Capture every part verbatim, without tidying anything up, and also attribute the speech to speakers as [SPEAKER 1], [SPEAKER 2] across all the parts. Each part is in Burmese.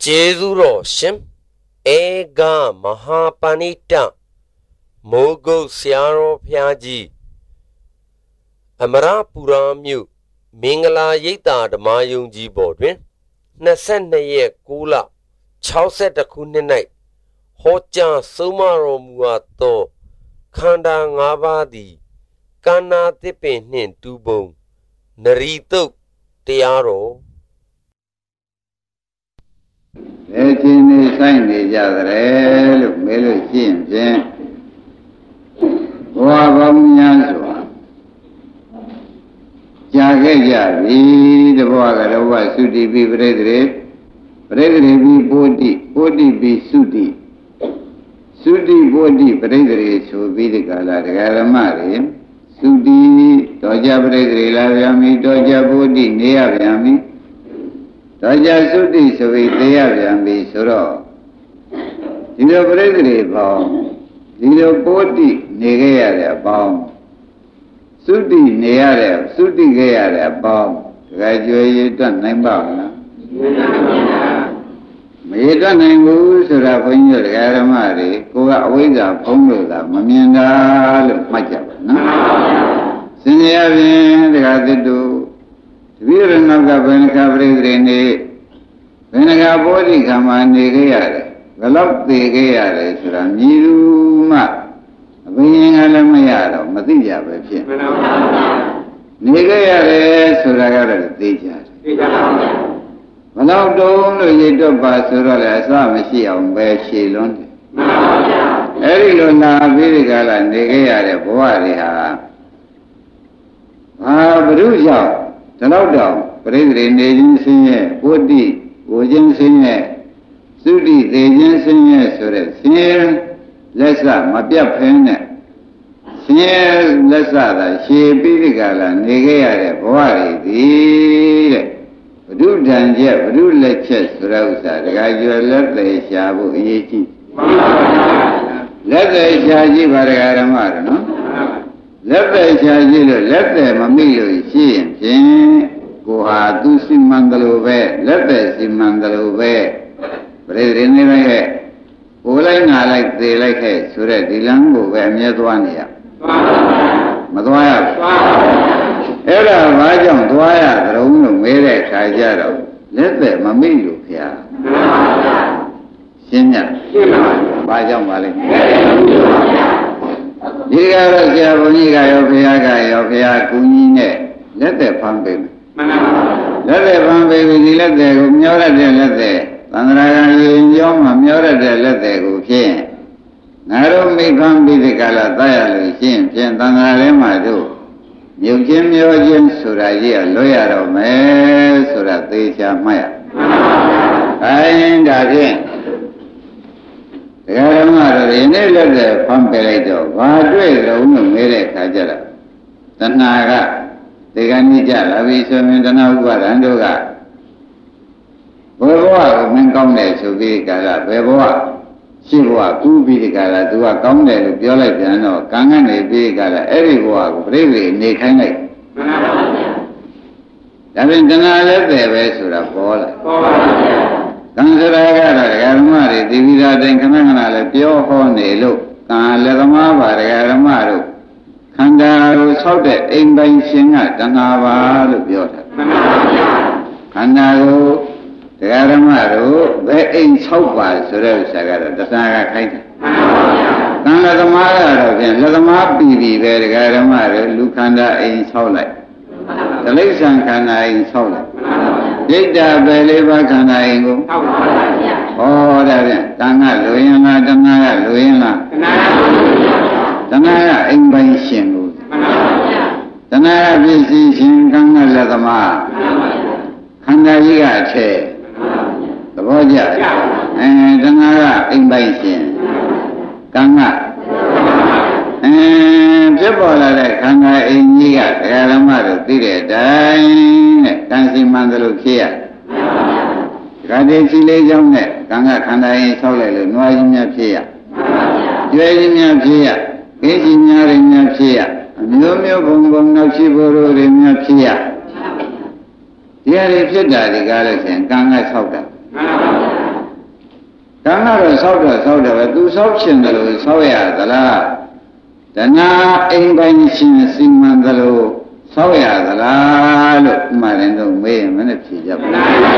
[SPEAKER 1] Jezuro Shim Ega Mahapanita Mogo Siaro Piaji Amara Puramyu Mingala Yita the Mayunji Bodwin Nasanaye Kula Chauset the Kuninite Hoja Sumaro Muato Kanda Ngabadi Kana Tipin Nin Tubong Narito Tiaro
[SPEAKER 2] Echini Saini Jadre, Melu Jim, Wabam Yansua Jagaja, the Waga was Sudi be Bredre, Bredre be Bodi, Bodi be Sudi, Sudi Bodi Bredre, so be the Gala Garamari, Sudi, Doja Bredre, Laviami, Doja Bodi, Neaviami. Raja Sudi Savi Deyavambi Suro. Dino Bredri Baum, Dino Bodi Negaya Baum, Sudi Neare, Sudi Gaya Baum, graduated Nambana. Meda Nangu Surapunja Garamari, Kua Wida Pongola, Mamianda Maja. Senior Radidu. Viranaga Venaka Bredrene Venaka Bodi Kama Negayare, Velop the Gayare, Suramiruma, Vinalamayaro, Matija Bepin. Negayare Suragara Teacher. Without Dome, Yedo Basura, Samashi on Beshi London. Erilona Virigala Negayare Boaria. Ah, Bruja. Talauda, Brethren, agency, Bodi, Ojen Singer, Sudi, the agency, Sure, Singer, Lessa, Mapia Pen, Singer, Lessa, she Bidigala, Negaya, Boari, the Rude and Jeff, Rude Lectures, Rosa, the guy you left the Shabu Yeti. Let the Shaji Varagaramar, no? Let the Shaji, let the Mamilo, she and Jane, Goha, do Simangalo, let the Simangalo, Brethren, Olana like they like a Sure, Dilango, where Medwania. Madwaya. Era Vajam Dwaya, Romu, Mere, Kajaro, let the Mamilo here. Sinya, Vajam Valley. Yigara Jaboniga Yopiaga Yopia Kunine, let the pumping. Let the pumping, let the Mura de Lete, Tandraga Yoma, Mura de Lete, who came. Naro may come be the Galataya, Jim, Tanarema do. You Jim Yojim Suraya, lawyer of Me, Suratisha Maya. I ain't again. The Garamar in the Pompelato, Vadre, Rome, Mere Kajara, Tanaga, the Ganija, Lavisum in the Naga, Andoga. Boa, Mencomne, so be Gala, Beboa, Siva, Kubi Gala, do a comne, Violet, Piano, Kangane, be Gala, everywhere, bravely, Nikane. Davintana left the vessel of Paula. Kansaraga, Garamari, Divida, Denkanana, Pio Honelo, Kaladama, Garamaro, Kandaro, Saudet, Ain Singa, Tanava, Lupiota. Kandaro, Garamaro, the Ain Saupa, Sura Sagara, the Saga Kaita. Kanadamara, Ladama Bibi, the Garamaro, Lucanda Ain Saulai. The Lesan Kana in Saulai. Jada Beleva Kanaingo. Oh, that is Tana Luina, Tana Luina. Tana invention. Tana visitation Kanga Ladama. Kanda Yiga Che. The Boja. And Tana invention. Kanga. And Jebola Kanga in Yiga, Garamar, Tire, Dine, Kansi Mandalukia. Gade Chile Jomne, Kanga Kanda in Sole, Noimia Pia. Juelimia Pia, Kishimia Rimia Pia, Numio Bumbum no Shiburu Rimia Pia. Here is the Galaxy and Kanga Soda. ကံကတော့ဆောက်တော့ဆောက်တယ်ပဲသူဆောက်ရှင်တယ်လို့ဆောက်ရသလားတဏှာအိမ်ပိုင်ရှင်စီမံတယ်လို့ဆောက်ရသလားလို့ဥမာရင်တော့မေးရင်မနဲ့ဖြေကြပါ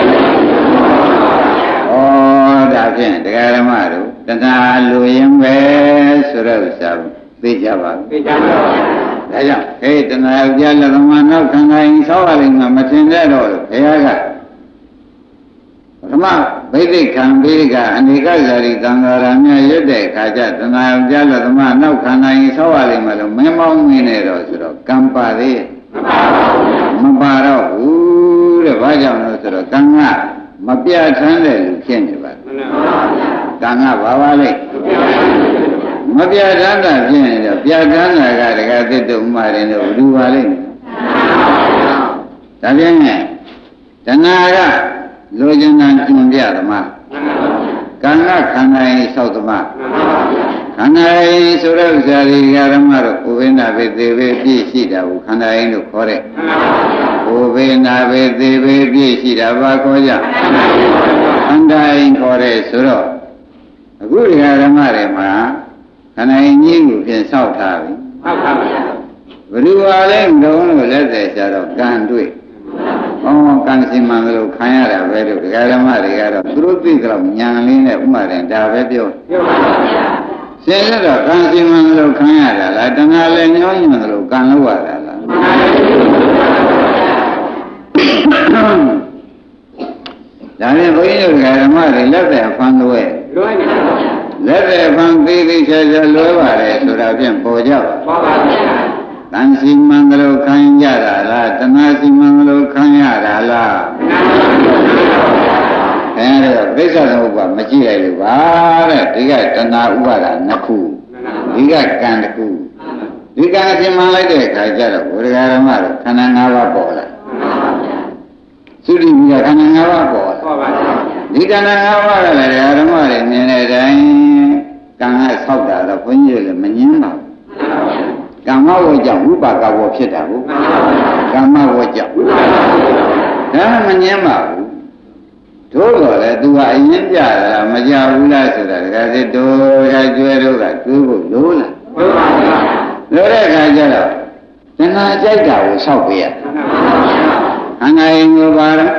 [SPEAKER 2] ဩဒါဖြင့်တရားဓမ္မတို့တဏှာလူရင်ပဲဆိုတော့ဥစ္စာသိကြပါသိကြပါဒါကြောင့်ဟေးတဏှာပြလက်သမားနောက်ခန္ဓာရင်ဆောက်ရလိမ့်မယ်မထင်တဲ့တော့ဘုရားကပထမဗိသိက်ခံဗိသိကအနေကဇာတိသံဃာရမြရွတ်တဲ့အခါကျတဏှာပြလက်သမားနောက်ခန္ဓာရင်ဆောက်ရလိမ့်မယ်လို့မင်းမောင်းမင်းနေတော့ဆိုတော့ကံပါသေးမပါတော့ဘူးတဲ့ဘာကြောင့်လဲဆိုတော့ကံကမပြတ်ထမ်းတဲ့လူဖြစ်နေပါကံကဘာပါလဲမပြတ်ထမ်းတာဖြစ်နေတော့ပြတ်ထမ်းတာကတကယ်သစ်တုံမှရင်တော့ဘူးပါလိမ့်မယ်ဒါဖြင့်တဏှာကလိုချင်တာကျွံပြသမားကံကခန္ဓာရင်ဆောက်သမားခန္ဓာရင်ဆိုတဲ့ဥစ္စာတွေကဓမ္မတို့ဥပိ္ပနာပဲသေပဲပြည့်ရှိတာကိုခန္ဓာရင်လို့ခေါ်တဲ့ဥပိ္ပနာပဲသေပဲပြည့်ရှိတာဘာခေါ်ကြခန္ဓာရင်ခေါ်တဲ့ဆိုတော့အခုဒီဓမ္မတွေမှာခန္ဓာရင်ကြီးကိုပြင်ဆောက်ထားပြီဟုတ်ပါဘူးဘယ်လိုပါလဲငုံလို့လက်သေးကြတော့ကံတွေ့ဩကံစီမံလို့ခံရတာပဲလို့ဒကာဓမ္မတွေကတော့သူတို့သိကြတော့ညာလေးနဲ့ဥမာတယ်ဒါပဲပြောပြောပါဗျာဆင်းရဲတော့ကံစီမံလို့ခံရတာလားတဏှာလည်းညှောညွန့်လို့ကံလို့ရတာလားဒါနဲ့ဘုန်းကြီးတို့ဒကာဓမ္မတွေလက်သက်ဖန်လို့လွယ်လက်သက်ဖန်သေးသေးချာချာလွယ်ပါတယ်ဆိုတာဖြင့်ပေါ်ကြပါပါပါဗျာတန်စီမံလို့ခံရတာလားတဏှာစီမံလို့ခံရတာလားအဲဒါပြိဿသမုပ္ပါမကြည့်လိုက်လို့ပါတဲ့ဒီကတဏှာဥပါဒနှစ်ခုဒီကကံတစ်ခုဒီကံစီမံလိုက်တဲ့အခါကျတော့ဘုရားဓမ္မတော့ခန္ဓာ၅ပါးပေါ်လာသုတိမိကခန္ဓာ၅ပါးပေါ်လာဒီခန္ဓာ၅ပါးကလည်းဓမ္မတွေမြင်တဲ့အတိုင်းကံကဆောက်တာတော့ဘုန်းကြီးတွေလည်းမငင်းပါဘူးကမ္မဝေကြောင့်ဝိပါကဝေဖြစ်တာကိုကမ္မဝေကြောင့်ဒါမငင်းပါဘူးတို့တော့လေသူကအရင်ပြတာမကြဘူးလားဆိုတာတကယ်စစ်တို့ကကျွဲတို့ကတွေးဖို့လိုလားလိုပါဘူးလိုတဲ့အခါကျတော့တဏှာကြိုက်တာကိုဆောက်ပေးရခန္ဓာရင်ကိုပါတော့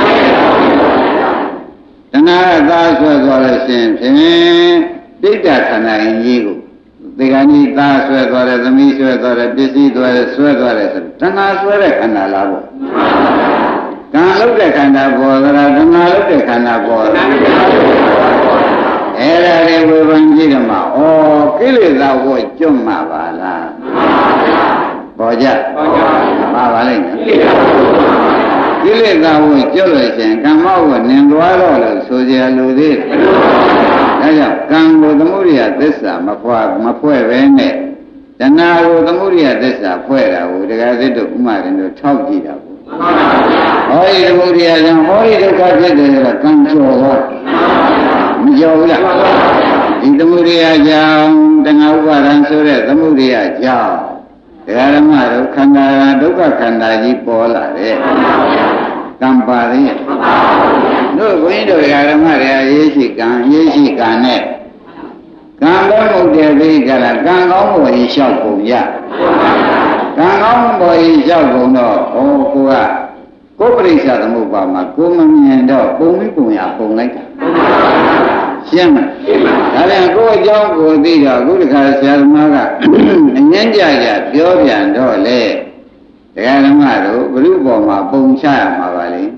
[SPEAKER 2] တဏှာကသာဆွဲသွားလို့ရှိရင်ဖြင့်တိတ်တာခန္ဓာရင်ကြီးကိုဒီကနေ့သားဆွဲသွားတယ်သမီးဆွဲသွားတယ်ပစ္စည်းသွားတယ်ဆွဲသွားတယ်ဆိုတဏှာဆွဲတဲ့ခန္ဓာလားပေါ့ကံလုတ်တဲ့ခန္ဓာပေါ်သလားတဏှာလုတ်တဲ့ခန္ဓာပေါ်သလားအဲ့ဒါတွေဝေဖန်ကြည့်တယ်မှာဩကိလေသာဝတ်ကျွတ်မှာပါလားပေါ်ကြပါပါလိမ့်မယ်ကိလေသာဝတ်ကျွတ်လို့ရှိရင်ကမ္မဝတ်နင်သွားတော့လို့ဆိုကြလူသေးတယ်ဒါကြောင့်ကံကိုသမုဒိယသစ္စာမဖွာမဖွဲ့ပဲနဲ့တဏှာကိုသမုဒိယသစ္စာဖွဲ့တာကိုဒကာစစ်တို့ဥမာရင်တို့ထောက်ကြည့်တာကိုဟောဒီသမုဒိယကြောင့်ဟောဒီဒုက္ခဖြစ်တယ်ဆိုတော့ကံကျော်သွားမကျော်ဘူးလားဒီသမုဒိယကြောင့်တဏှာဥပါဒံဆိုတဲ့သမုဒိယကြောင့်ဒကာဓမ္မတို့ခန္ဓာဒုက္ခခန္ဓာကြီးပေါ်လာတယ်ကံပါရဲ့တို့ဘုန်းကြီးတို့ဓမ္မတွေအရေးရှိကံအရေးရှိကံနဲ့ကံဘုတ်တဲ့သိကြလားကံကောင်းပေါ်ရင်လျှောက်ပုံရကံကောင်းပေါ်ရင်လျှောက်ပုံတော့ဟောကိုကကိုယ်ပရိစ္ဆာသမုပ္ပါမှာကိုမမြင်တော့ပုံပြီးပုံရပုံလိုက်တာရှင်းမလားဒါပြန်ကိုယ်အကြောင်းကိုသိတော့အခုတခါဆရာသမားကအငင်းကြကြပြောပြန်တော့လေတရားဓမ္မတို့ဘုရုပေါ်မှာပုံချရမှာပါလေ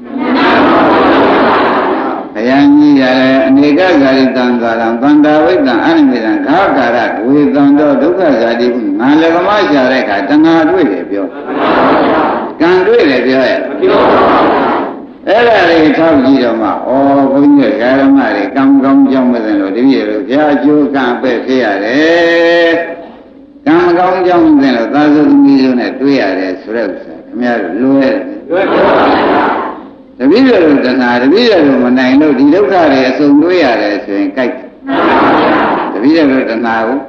[SPEAKER 2] ဘုရားကြီးရတယ်အနေကဇာတိတံသာရံဗန္တာဝိတ္တံအနိမိတံခါကာရဝေသံတော်ဒုက္ခဇာတိဟုငါလည်းကမရှာတဲ့အခါတဏှာတွေ့တယ်ပြောကံတွေ့တယ်ပြောရဲ့မပြောပါဘူးအဲ့ဒါလေးထောက်ကြည့်တော့မှဩဘုန်းကြီးဓမ္မတွေကံကောင်းကြောင်းမသိလို့တပည့်တို့ဘုရားအကျိုးကံပဲဖြစ်ရတယ်ကံကောင်းကြောင်းမသိလို့သာသုသမီးတို့နဲ့တွေ့ရတယ်ဆိုတဲ့ဥစ္စာခင်ဗျားတို့လွယ်လွယ်ပါဘူးတပည့်တော်တဏှာတပည့်တော်မနိုင်လို့ဒီဒုက္ခတွေအစုံတွေ့ရတယ်ဆိုရင်ကြိုက်တပည့်တော်တဏှာကို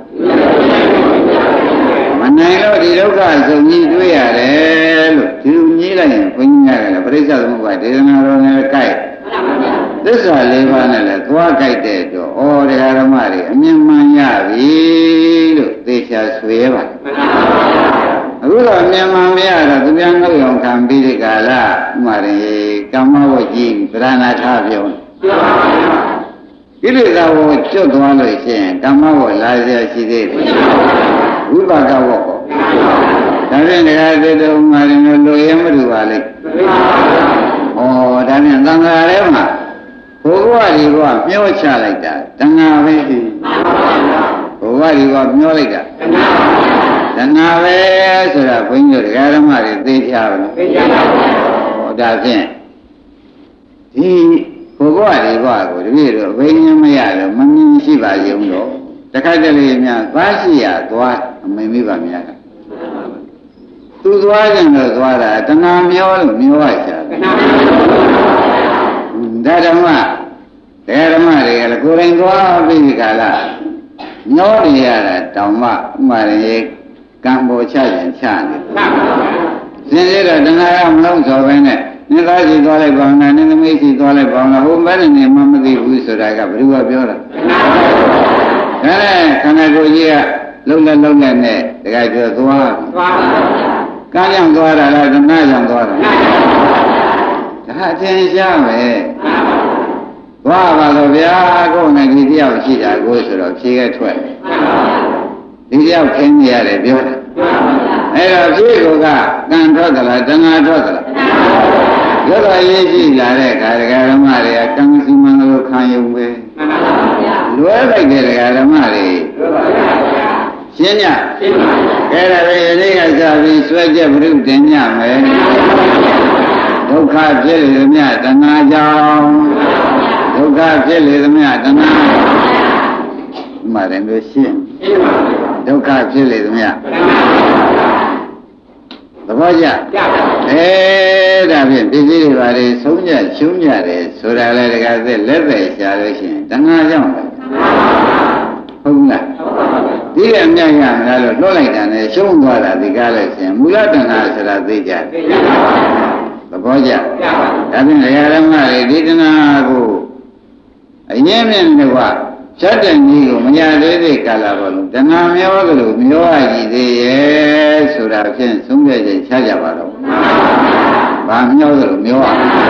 [SPEAKER 2] မနိုင်လို့ဒီဒုက္ခအစုံကြီးတွေ့ရတယ်လို့ဒီလိုကြီးလိုက်ရင်ဘုန်းကြီးများကလည်းပရိစ္ဆေသမုပ္ပါဒေသနာတော်နဲ့ကြိုက်သစ္စာလေးပါးနဲ့လည်းသွားကြိုက်တဲ့အတွက်ဩတရားဓမ္မတွေအမြင်မှန်ရပြီလို့သေချာဆွေးပါအခုတော့မြင်မှန်မရတော့သူများနှုတ်ရောင်ခံပြီးဒီကလာဥမာရင်ကမ္မဝတ်ကြီးဗရဏထပြောကိလေသာကိုကျွတ်သွားလို့ရှိရင်ကမ္မဝတ်လာရရှိသေးတယ်ဝိပါကဝတ်ပေါ့ဒါဖြင့်တရားသစ်တော်ဥမာရင်လိုရမလို့ပါလေဩဒါဖြင့်သံဃာထဲမှာဘုရားဒီကမျောချလိုက်တာတဏှာပဲဘုရားဒီကမျောလိုက်တာတဏှာပဲဆိုတာဘုန်းကြီးတို့ဓမ္မတွေသိကြပါလားသိကြပါဘူးဟောဒါဖြင့်ဒီဘုရားဒီကကိုတပည့်တို့အဘိညာဉ်မရတော့မမြင်ရှိပါရုံတော့တခါတလေများသွားရှိရသွားအမိမိပါများသူသွားကြလို့သွားတာတဏှာမျောလို့မျောရချာဒါဓမ္မတရားဓမ္မတွေကလည်းကိုယ်တိုင်သွားပြီးဒီကလာမျောနေရတာတောင်မှဥမာရေကံပေါ်ချရင်ချနေစင်ရတော့တဏှာကမလုံးစော်ပဲနဲ့နိသားရှိသွားလိုက်ပါဦးနဲ့နိသမိရှိသွားလိုက်ပါဦးနဲ့ဟိုဘယ်နဲ့မှမသိဘူးဆိုတာကဘယ်သူကပြောတာဒါနဲ့ခန္ဓာကိုယ်ကြီးကလုံးလက်လုံးလက်နဲ့တခါပြောသွားသွားကံကြောင့်သွားတာလားတဏှာကြောင့်သွားတာဒါအထင်ရှားပဲသွားပါလို့ဗျာကိုယ်နဲ့ဒီတယောက်ရှိတာကိုဆိုတော့ဖြေခဲ့ထွက်ဒီတယောက်ခင်းနေရတယ်ပြောတယ်အဲ့တော့ဖြေကိုကကံထွက်သလားတဏှာထွက်သလားရုပ်တော်ရေးရှိလာတဲ့ခါဒကာဓမ္မတွေကကံစီမံလို့ခံယူပဲလွဲလိုက်တဲ့ဒကာဓမ္မတွေရှင်းညရှင်းပါအဲ့ဒါပဲဒီကစားပြီးဆွဲချက်ဘုရုတင်ညမယ်ဒုက္ခဖြစ်လေသမျှတဏှာကြောင့်ဒုက္ခဖြစ်လေသမျှတဏှာမှန်တယ်လို့ရှင်းဒုက္ခဖြစ်လေသမျှသဘောကျအဲဒါဖြင့်ပစ္စည်းတွေပါလေဆုံးကြရှုံးကြတယ်ဆိုတာလေတကယ်သက်လက်ပဲရှားလို့ရှိရင်တဏှာကြောင့်ပဲဟုတ်လားဒီအမြတ်ရငါလို့လွှတ်လိုက်တာနဲ့ရှုံးသွားတာဒီကားလို့ရှိရင်မူလတဏှာဆိုတာသိကြတယ်သဘောကျဒါဖြင့်တရားဓမ္မတွေဒီတဏှာကိုအငြင်းမြင်တော့ဖြတ်တဲ့နည်းကိုမရသေးသေးကာလပေါ်လို့တဏှာမျောသလိုမျောရည်သေးရဲ့ဆိုတာဖြင့်သုံးပြချက်ချကြပါတော့ဘာမျောသလိုမျောရ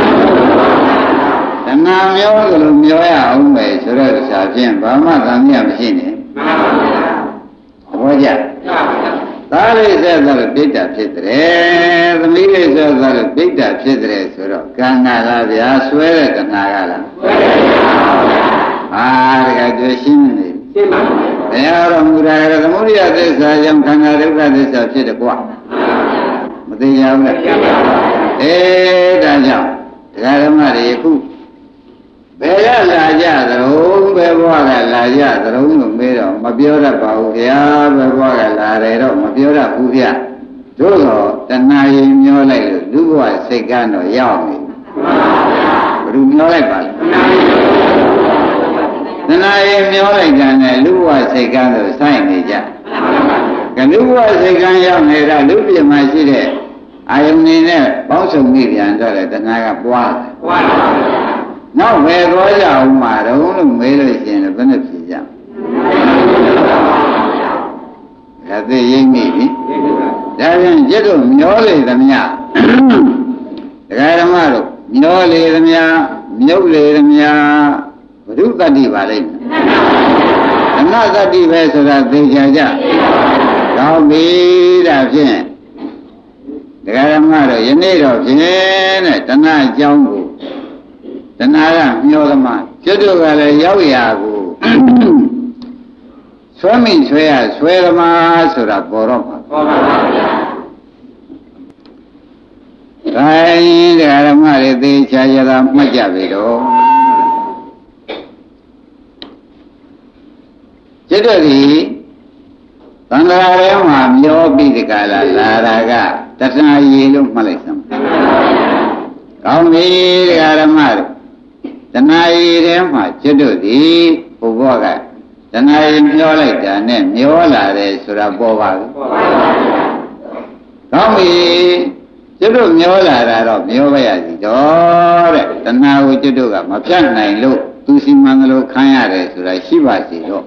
[SPEAKER 2] တဏှာမျောသလိုမျောရအောင်ပဲဆိုတော့ဆရာဖြင့်ဘာမှသံမြမရှိနဲ့သဘောကျသားလေးဆက်သလိုပိဋ္ဌာဖြစ်တယ်သမီးလေးဆက်သလိုပိဋ္ဌာဖြစ်တယ်ဆိုတော့ကံကလားဗျာဆွဲတဲ့တဏှာကလားဆွဲတယ်ပါတကယ်တွေ့ရှင်းနေရှင်းပါဘယ်တော့မူရာရသမုဒိယသစ္စာကြောင့်ခန္ဓာဒုက္ခသစ္စာဖြစ်တယ်ကွာမသိကြဘူးလားအေးဒါကြောင့်တရားဓမ္မတွေခုဘယ်ကလာကြသလဲဘယ်ဘဝကလာကြသလဲလို့မေးတော့မပြောတတ်ပါဘူးဗျာဘယ်ဘဝကလာတယ်တော့မပြောတတ်ဘူးဗျာတို့တော့တဏှာရင်မျောလိုက်လို့လူဘဝစိတ်ကတော့ရောက်နေဘယ်သူမျောလိုက်ပါလဲတဏှာရင်မျောလိုက်တာနဲ့လူဘဝစိတ်ကတော့စိုက်နေကြကလူဘဝစိတ်ကရောက်နေတာလူပြမှာရှိတဲ့အာယုန်နေနဲ့ပေါင်းစုံမိပြန်တော့လေတဏှာကပွားတယ်ပွားတယ်နောက်ဘယ်သွားကြအောင်မှာတော့လို့မေးလို့ရှိရင်လည်းဘယ်နဲ့ဖြေကြဒါသိရိမ့်မိပြီဒါပြန်จิตတို့မျောလေသမျှဒကာဓမ္မတို့မျောလေသမျှမြုပ်လေသမျှဘုရုတ္တိပါလိမ့်မယ်အနတ္တိပဲဆိုတာသိကြကြကောင်းပြီဒါဖြင့်ဒကာဓမ္မတို့ယနေ့တော့ဖြင့်တဲ့တဏှာအကြောင်းကိုတဏှာကမျောသမားကျွတ်တို့ကလည်းရောက်ရာကိုဆွဲမိဆွဲရဆွဲသမားဆိုတာပေါ်တော့မှာပေါ်ပါပါဗျာ။ဒါရင်ဓမ္မတွေသိချာရတာမှတ်ကြပြီတော့ကျွတ်တို့ဒီသံဃာထဲမှာမျောပြီးဒီကလာလာတာကတဏှာရည်လို့မှတ်လိုက်စမ်း။ကောင်းပြီဓမ္မတွေတဏှာရည်ထဲမှာကျွတ်တို့ဒီဘုဘောကတဏှာရည်မျောလိုက်တာနဲ့မျောလာတယ်ဆိုတာပေါ်ပါဘူးပေါ်ပါပါကောင်းပြီကျွတ်တို့မျောလာတာတော့မျောပါရစီတော့တဲ့တဏှာကိုကျွတ်တို့ကမဖြတ်နိုင်လို့သူစီမံကလေးခံရတယ်ဆိုတာရှိပါစီတော့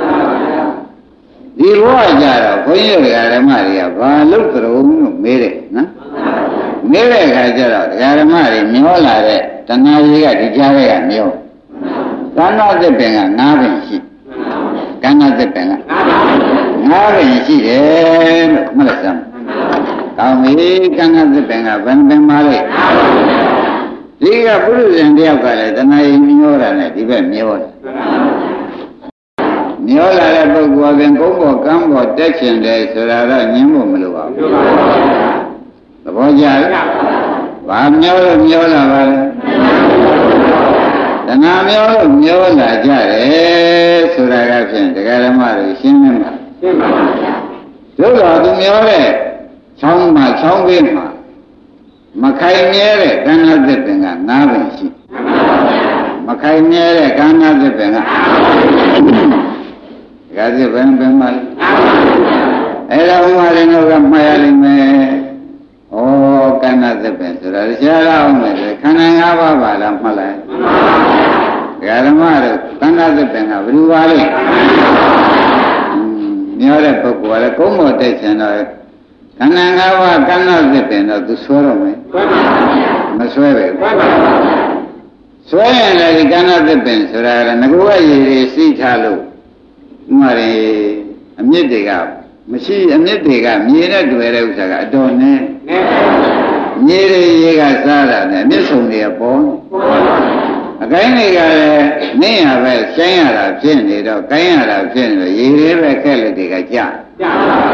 [SPEAKER 2] ဒီဘဝကြတော့ဘုန်းကြီးတို့ဓမ္မတွေကဘာလို့ကြုံလို့မေးတယ်နော်မေးတဲ့အခါကျတော့ဓမ္မတွေမျောလာတဲ့တဏှာကြီးကဒီကြားထဲကမျောကန္နာသစ်ပင်ကငါးပင်ရှိကန္နာသစ်ပင်ကငါးပင်ရှိတယ်လို့မှတ်လိုက်စမ်းကောင်းပြီကန္နာသစ်ပင်ကဘယ်ပင်ပါလဲဒီကပုရုဇဉ်တယောက်ကလည်းတဏှာကြီးမျောတာနဲ့ဒီဘက်မျောတယ်မျောလာတဲ့ပုဂ္ဂိုလ်ကကုန်းပေါ်ကမ်းပေါ်တက်ချင်တယ်ဆိုတာတော့ညင်းဖို့မလိုပါဘူးသဘောကျလားဘာမျောလို့မျောလာပါလဲတဏှာမျောလို့မျောလာကြတယ်ဆိုတာကဖြင့်တရားဓမ္မတွေရှင်းနေမှာရှင်းပါပါဗျာတို့တော့သူမျောတဲ့ချောင်းမှာချောင်းဘေးမှာမခိုင်မြဲတဲ့ကန္နာသစ်ပင်ကငါးပင်ရှိမခိုင်မြဲတဲ့ကန္နာသစ်ပင်ကဒါကြည့်ဘယ်ဘယ်မှာအဲ့ဒါဥမာရင်တော့မှားရလိမ့်မယ်။ဩကန္နာသစ်ပင်ဆိုတာရှားရအောင်မယ်ခန္ဓာ၅ပါးပါလားမှတ်လိုက်။ဓမ္မတို့ကန္နာသစ်ပင်ကဘယ်လိုပါလဲ။မျောတဲ့ပုဂ္ဂိုလ်ကလည်းကုန်းမော်တက်ချင်တော့ခန္ဓာ၅ပါးကန္နာသစ်ပင်တော့သူဆွဲတော့မယ်။မဆွဲပဲ။ဆွဲရင်လည်းဒီကန္နာသစ်ပင်ဆိုတာကငကူကရည်ရည်စီးထားလို့ဥမာရင်အမြင့်တွေကမရှိအမြင့်တွေကမြေနဲ့တွေ့တဲ့ဥစ္စာကအတော်နဲ့မြေတွေရေကစားတာနဲ့အမြင့်ဆုံးတွေကပေါ်အကိုင်းတွေကလည်းနင်းရပဲကျင်းရတာဖြစ်နေတော့ကိုင်းရတာဖြစ်နေတော့ရေတွေပဲခက်လက်တွေကကြာကြာ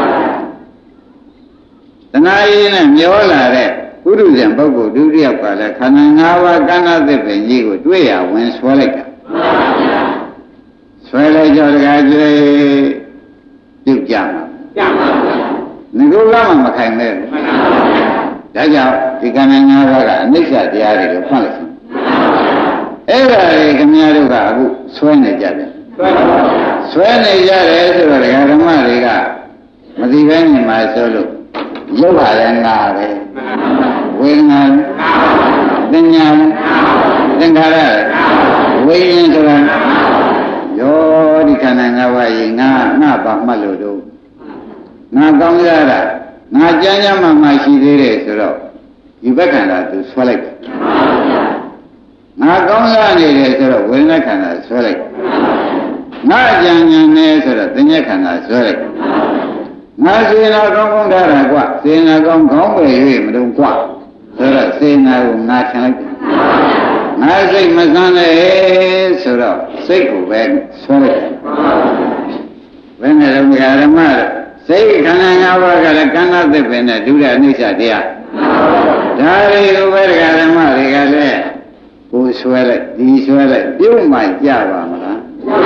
[SPEAKER 2] တဏှာရည်နဲ့မျောလာတဲ့ပုရုဇဉ်ပုဂ္ဂိုလ်ဒုတိယကလည်းခန္ဓာ၅ပါးကန္နာသစ်ပင်ကြီးကိုတွေ့ရဝင်ဆွဲလိုက်တာဆွဲလိုက်ကြတကားကျွေးပြုတ်ကြမှာကြပါဘူးငါတို့ကမှမခိုင်မဲ့ဘူးဒါကြောင့်ဒီကံငါးပါးကအနိစ္စတရားတွေကိုဖွင့်လိုက်အဲ့ဒါတွေခင်ဗျားတို့ကအခုဆွဲနေကြတယ်ဆွဲနေကြတယ်ဆိုတော့ဒကာဓမ္မတွေကမသိဘဲနေမှာဆိုလို့ရုပ်ပါလည်းငါပဲဝေဒနာသင်ညာသင်္ခါရဝိညာဉ်ဆိုတာယောဒီခန္ဓာ၅ပါးကြီးငါငါပါမှတ်လို့တော့ငါကောင်းရတာငါကြမ်းကြမ်းမှမှရှိသေးတယ်ဆိုတော့ဒီဘက်ခန္ဓာသူဆွဲလိုက်ငါကောင်းရနေတယ်ဆိုတော့ဝေဒနာခန္ဓာဆွဲလိုက်ငါကြမ်းကြမ်းနေဆိုတော့သင်္ညခန္ဓာဆွဲလိုက်ငါစေနာကောင်းကောင်းထားတာကွစေနာကောင်းကောင်းပဲ၍မတုံကွဆိုတော့စေနာကိုငါချင်လိုက်ငါစိတ်မဆန်းလေဆိုတော့စိတ်ကိုပဲဆွဲလိုက်ဘယ်နဲ့တော့ဓမ္မတော့စိတ်ခန္ဓာ၅ပါးကလည်းကန္နာသစ်ပင်နဲ့ဒုရအနိစ္စတရားဒါတွေကိုပဲဓမ္မတွေကလည်းကိုဆွဲလိုက်ဒီဆွဲလိုက်ပြုံးမှကြပါမလား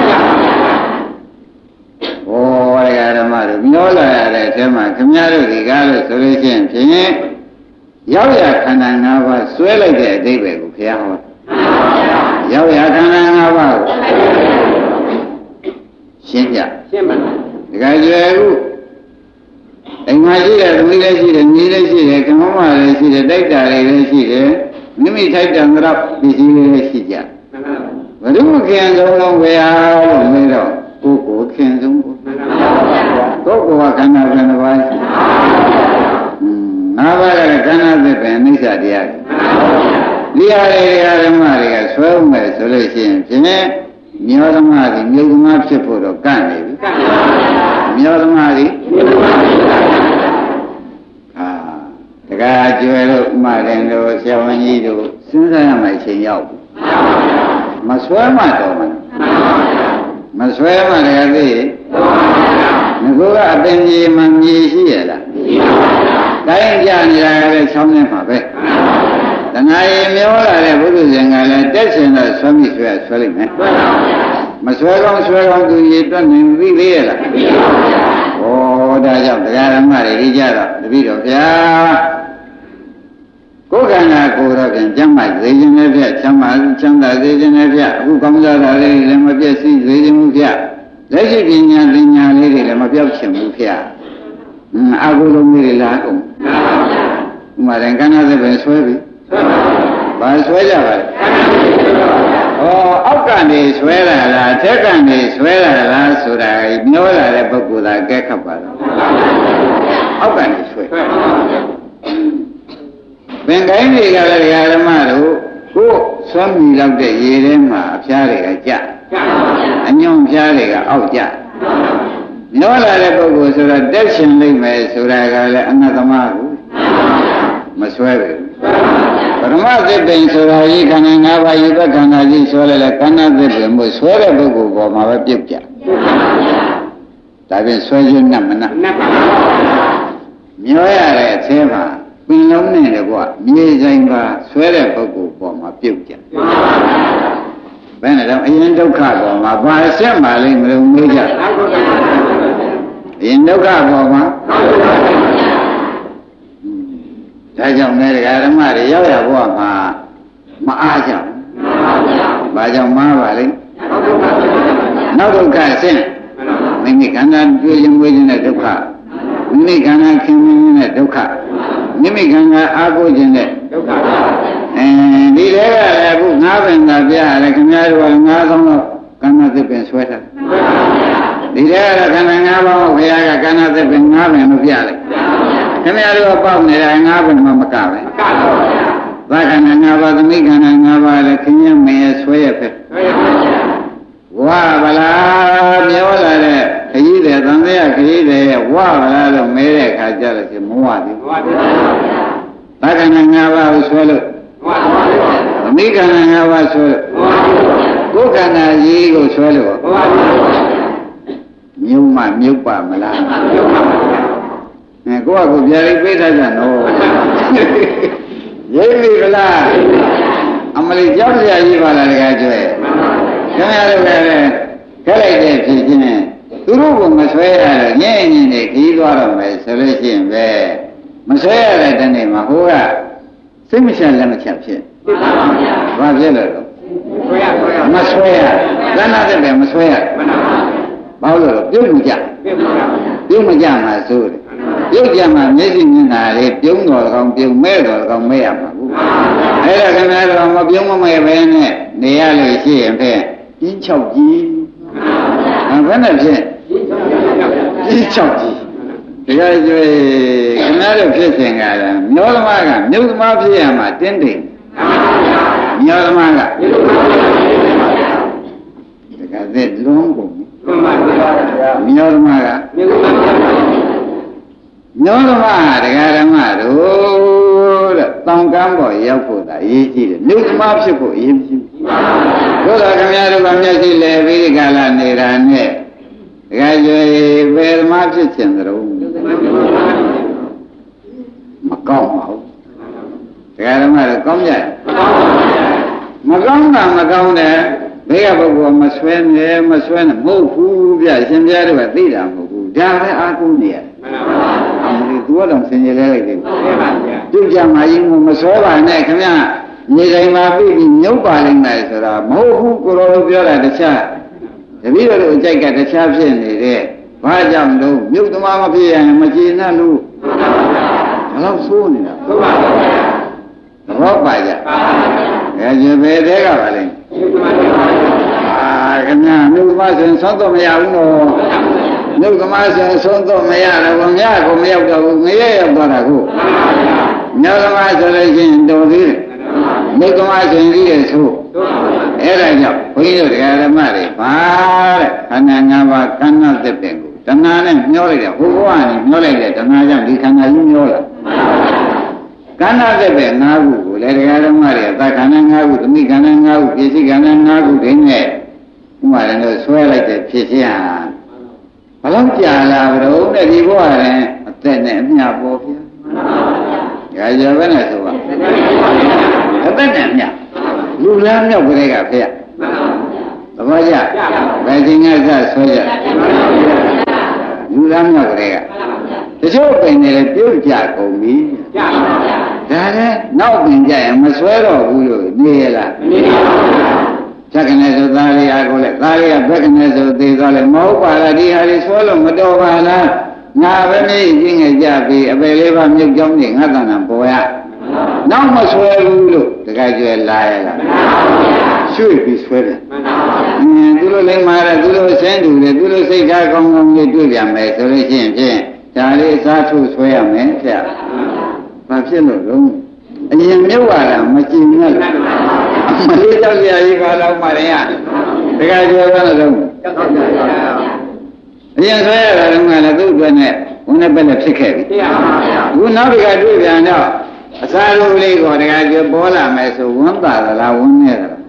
[SPEAKER 2] ဩဓမ္မတို့မျောလာရတဲ့အထဲမှာခင်ဗျားတို့ဒီကားလို့ဆိုလို့ရှိရင်ဖြင့်ရောက်ရခန္ဓာ၅ပါးဆွဲလိုက်တဲ့အဓိပ္ပာယ်ကိုဘုရားဟောရောက်ရခန္ဓာ၅ပါးကိုရှင်းပြရှင်းပါဒကာကျွယ်ခုအိမ်မှာရှိတဲ့သမီးလည်းရှိတယ်ညီလည်းရှိတယ်ခမောမလည်းရှိတယ်တိုက်တာလည်းရှိတယ်မိမိထိုက်တံကြတော့ပစ္စည်းလေးလည်းရှိကြဘယ်လိုခင်ဆုံးလုံးဘယ်ဟာလို့မေးတော့ကိုယ်ကိုခင်ဆုံးကိုကိုယ်ကိုခန္ဓာဘယ်နှပါးရှိငါးပါးကခန္ဓာသစ်ပင်အနိစ္စတရားဒီဟာတွေကဓမ္မတွေကဆွဲဦးမယ်ဆိုလို့ရှိရင်ဖြင့်မြောဓမ္မတွေမြေဓမ္မဖြစ်ဖို့တော့ကန့်နေပြီမြောဓမ္မတွေအာတခါကျွယ်လို့မှတယ်လို့ဆရာဝန်ကြီးတို့စဉ်းစားရမှအချိန်ရောက်ဘူးမဆွဲမှတော့မှမဆွဲမှလည်းသိငါကအပင်ကြီးမှမြေရှိရလားတိုင်းကြနေတာလည်းချောင်းနေမှာပဲတဏှာရေမျောလာတဲ့ဘုရုဇဉ်ကလည်းတက်ရှင်တော့ဆွဲမိဆွဲဆွဲလိုက်မယ်မဆွဲကောင်းဆွဲကောင်းသူရေတွက်နေပြီသေးရလားဩဒါကြောင့်တရားဓမ္မတွေဒီကြတော့တပည့်တော်ဗျာကိုယ်ခန္ဓာကိုယ်တော့ပြန်ကျမ်းမာစေခြင်းနဲ့ဗျချမ်းသာချမ်းသာစေခြင်းနဲ့ဗျအခုကောင်းစားတာလေးလည်းမပြည့်စည်စေခြင်းဘူးဗျလက်ရှိပညာပညာလေးတွေလည်းမပြောက်ချင်ဘူးဗျအကုသိုလ်မျိုးတွေလားကုန်ဥမာရင်ကန္နာသစ်ပင်ဆွဲပြီဘာဆွဲကြပါလဲဩအောက်ကနေဆွဲလာလားထက်ကနေဆွဲလာလားဆိုတာမျောလာတဲ့ပုဂ္ဂိုလ်သာကဲခတ်ပါလားအောက်ကနေဆွဲပင်ကိုင်းတွေကလည်းဓမ္မတို့ကိုဆွမ်းမိလောက်တဲ့ရေထဲမှာအဖျားတွေကကြအညွန့်ဖျားတွေကအောက်ကြမျောလာတဲ့ပုဂ္ဂိုလ်ဆိုတော့တက်ရှင်လိမ့်မယ်ဆိုတာကလည်းအနတ္တမကိုမဆွဲဘူးပရမသစ်ပင်ဆိုတာကြီးခန္ဓာ၅ပါးယူဘခန္ဓာကြီးဆွဲလိုက်လဲခန္ဓာသစ်ပင်မို့ဆွဲတဲ့ပုဂ္ဂိုလ်ပေါ်မှာပဲပြုတ်ကြဒါပြင်ဆွဲခြင်းနဲ့မနာမျောရတဲ့အသေးမှာပင်လုံးနဲ့တကွမြေဆိုင်ပါဆွဲတဲ့ပုဂ္ဂိုလ်ပေါ်မှာပြုတ်ကြဘယ်နဲ့တော့အရင်ဒုက္ခပေါ်မှာဘာဆက်မှလိမ့်မလို့မေးကြအရင်ဒုက္ခပေါ်မှာဒါကြောင့်လည်းဓမ္မတွေရောက်ရဘဝမှာမအားကြဘူးဘာကြောင့်မှားပါလိမ့်နောက်ဒုက္ခဆင်းမိမိခန္ဓာတွေ့ရင်ဝေခြင်းတဲ့ဒုက္ခမိမိခန္ဓာခင်မင်းတဲ့ဒုက္ခမိမိခန္ဓာအားကိုးခြင်းတဲ့ဒုက္ခအဲဒီတည်းကလည်းအခုငါးပင်သာပြရတယ်ခင်ဗျားတို့ကငါးသောင်းတော့ကန္နာသစ်ပင်ဆွဲထားဒီတည်းကတော့ခန္ဓာငါးပါးကိုဘုရားကကန္နာသစ်ပင်ငါးပင်လို့ပြလိုက်ခင်ဗျားတို့ကပေါက်နေတာငါးပင်မှမကပဲသာခန္ဓာငါးပါးသမိခန္ဓာငါးပါးလည်းခင်ဗျားမင်းရဲ့ဆွဲရပဲဝါဗလားပြောလာတဲ့ခကြီးတယ်သံဃာခကြီးတယ်ဝါဗလားလို့မဲတဲ့အခါကျတော့ရှင်မဝသည်သာခန္ဓာငါးပါးကိုဆွဲလို့သမိခန္ဓာငါးပါးဆွဲလို့ကိုယ်ခန္ဓာကြီးကိုဆွဲလို့မြုံမမြုပ်ပါမလားအဲကိုယ့်အကူပြရိပိဋကကြနော်ရိပ်ပြီဗလားအမလီကြောက်ကြရည်ပါလားတကယ်ကျွဲခင်ဗျားတို့လည်းခက်လိုက်တဲ့ဖြစ်ချင်းသူတို့ကမဆွဲရတော့ညင်ညင်နေခီးသွားတော့မယ်ဆိုလို့ရှိရင်ပဲမဆွဲရတဲ့တနေ့မှာဟိုကစိတ်မချလက်မချဖြစ်ဘာဖြစ်လို့လဲမဆွဲရသဏ္ဍာန်တဲ့မဆွဲရဘာလို့လဲပြုတ်မကြပြုတ်မကြမှာဆိုတယ်ပြုတ်ကြမှာမျက်စိမျက်နှာလေးပြုံးတော်ကောင်ပြုံးမဲ့တော်ကောင်မဲ့ရမှာဘူးအဲ့ဒါခင်ဗျားတို့မပြုံးမမဲ့ပဲနဲ့နေရလို့ရှိရင်ဖက်ပြင်းချောက်ကြီးဘယ်နဲ့ဖြစ်ပြင်းချောက်ကြီးတရားကျွေးခင်ဗျားတို့ဖြစ်စဉ်ကလည်းမျိုးသမားကမျိုးသမားဖြစ်ရမှာတင်းတိမ်မျိုးသမားကတကယ်သက်လုံးကုန်မျိုးသမားကမျိုးသမားတရားဓမ္မတို့တဲ့တောင်ကမ်းပေါ်ရောက်ဖို့သာအရေးကြီးတယ်မျိုးသမားဖြစ်ဖို့အရေးကြီးဘုရားခင်ဗျားတို့ကမျက်စိလဲပြီးဒီကလာနေတာနဲ့တကယ်ကျွေးဘယ်သမားဖြစ်ခြင်းသလုံးမကောင်းပါဘူးတရားဓမ္မတို့ကောင်းကြမကောင်းတာမကောင်းတယ်ဘေးကပုဂ္ဂိုလ်မဆွဲနေမဆွဲနေမဟုတ်ဘူးဗျရှင်ပြတို့ကသိတာမဟုတ်ဘူးဒါပဲအာကုနေရတယ်အမလီသူကတော့ဆင်ခြင်လဲလိုက်တယ်ပြုတ်ကြမှာရင်မဆွဲပါနဲ့ခင်ဗျမြေတိုင်းမှာပြီးပြီးမြုပ်ပါလိမ့်မယ်ဆိုတာမဟုတ်ဘူးကိုလိုလိုပြောတာတခြားတပည့်တော်တို့အကြိုက်ကတခြားဖြစ်နေတဲ့ဘာကြောင့်လို့မြုပ်သမားမဖြစ်ရင်မကျေနပ်လို့ဘယ်တော့ဆိုးနေတာဟုတ်ပါဘူးသဘောပါကြအဲကျေဘယ်တဲကပါလဲအာခင်ဗျာမြုပ်သမားဆိုရင်သုံးတော့မရဘူးနော်မြုပ်သမားဆိုရင်သုံးတော့မရတော့ဘူးမြတ်ကိုမရောက်တော့ဘူးငရဲရောက်သွားတာကိုမြတ်သမားဆိုလို့ရှိရင်တော်သေးတယ်မြုပ်သမားဆိုရင်ကြီးရဆိုးအဲ့ဒါကြောင့်ဘုန်းကြီးတို့တရားဓမ္မတွေပါတဲ့ခန္ဓာ၅ပါးခန္ဓာသစ်ပင်ကိုတဏှာနဲ့မျောလိုက်တယ်ဟိုဘဝနဲ့မျောလိုက်တဲ့တဏှာကြောင့်ဒီခန္ဓာကြီးမျောလာခန္ဓာသစ်ပင်၅ခုကိုလည်းတရားဓမ္မတွေသခန္ဓာ၅ခုသမိခန္ဓာ၅ခုပြည့်စုံခန္ဓာ၅ခုတွေနဲ့ဥမာလည်းဆွဲလိုက်တဲ့ဖြစ်ခြင်းဟာဘလောက်ကြာလာကြုံတဲ့ဒီဘဝနဲ့အသက်နဲ့အမျှပေါ်ဗျာကြာကြပဲနဲ့ဆိုပါအသက်နဲ့အမျှလူလမ်းမြောက်ကြတဲ့ကဖေရသဘောကျဘယ်ချိန်ကစဆွဲကြလူလမ်းမြောက်ကြတဲ့ကတချို့ပင်တွေပြုတ်ကြကုန်ပြီဒါလည်းနောက်ပင်ကြရင်မဆွဲတော့ဘူးလို့နေရလားနေပါဘူးချက်ကနေဆိုသားလေးအားကိုလည်းသားလေးကဘက်ကနေဆိုသေးသွားလဲမဟုတ်ပါလားဒီဟာလေးဆွဲလို့မတော်ပါလားငါပဲမြည်ကြီးငယ်ကြပြီအပေလေးပါမြုပ်ကြောင်းနေငါတဏ္ဍပေါ်ရနောက်မဆွဲဘူးလို့တခါကျွဲလာရလားရွှေ့ပြီးဆွဲတယ်အင်းသူတို့လိမ္မာတယ်သူတို့ဆင်းတူတယ်သူတို့စိတ်ဓာတ်ကောင်းကောင်းလေးတွေ့ပြန်မယ်ဆိုလို့ရှိရင်ဖြင့်ဒါလေးစားထုတ်ဆွဲရမယ်ဗျာဘာဖြစ်လို့လဲအရင်မြုပ်ရတာမကြည့်နဲ့မလေးတော့ကြာကြီးကတော့မှရင်တခါကျွဲသွားတော့အရင်ဆွဲရတာကလည်းသူ့အတွက်နဲ့ဝန်နဲ့ပဲနဲ့ဖြစ်ခဲ့ပြီခုနောက်တစ်ခါတွေ့ပြန်တော့အစားလုံးလေးကိုတခါကျွဲပေါ်လာမယ်ဆိုဝန်တာလားဝန်နဲ့လား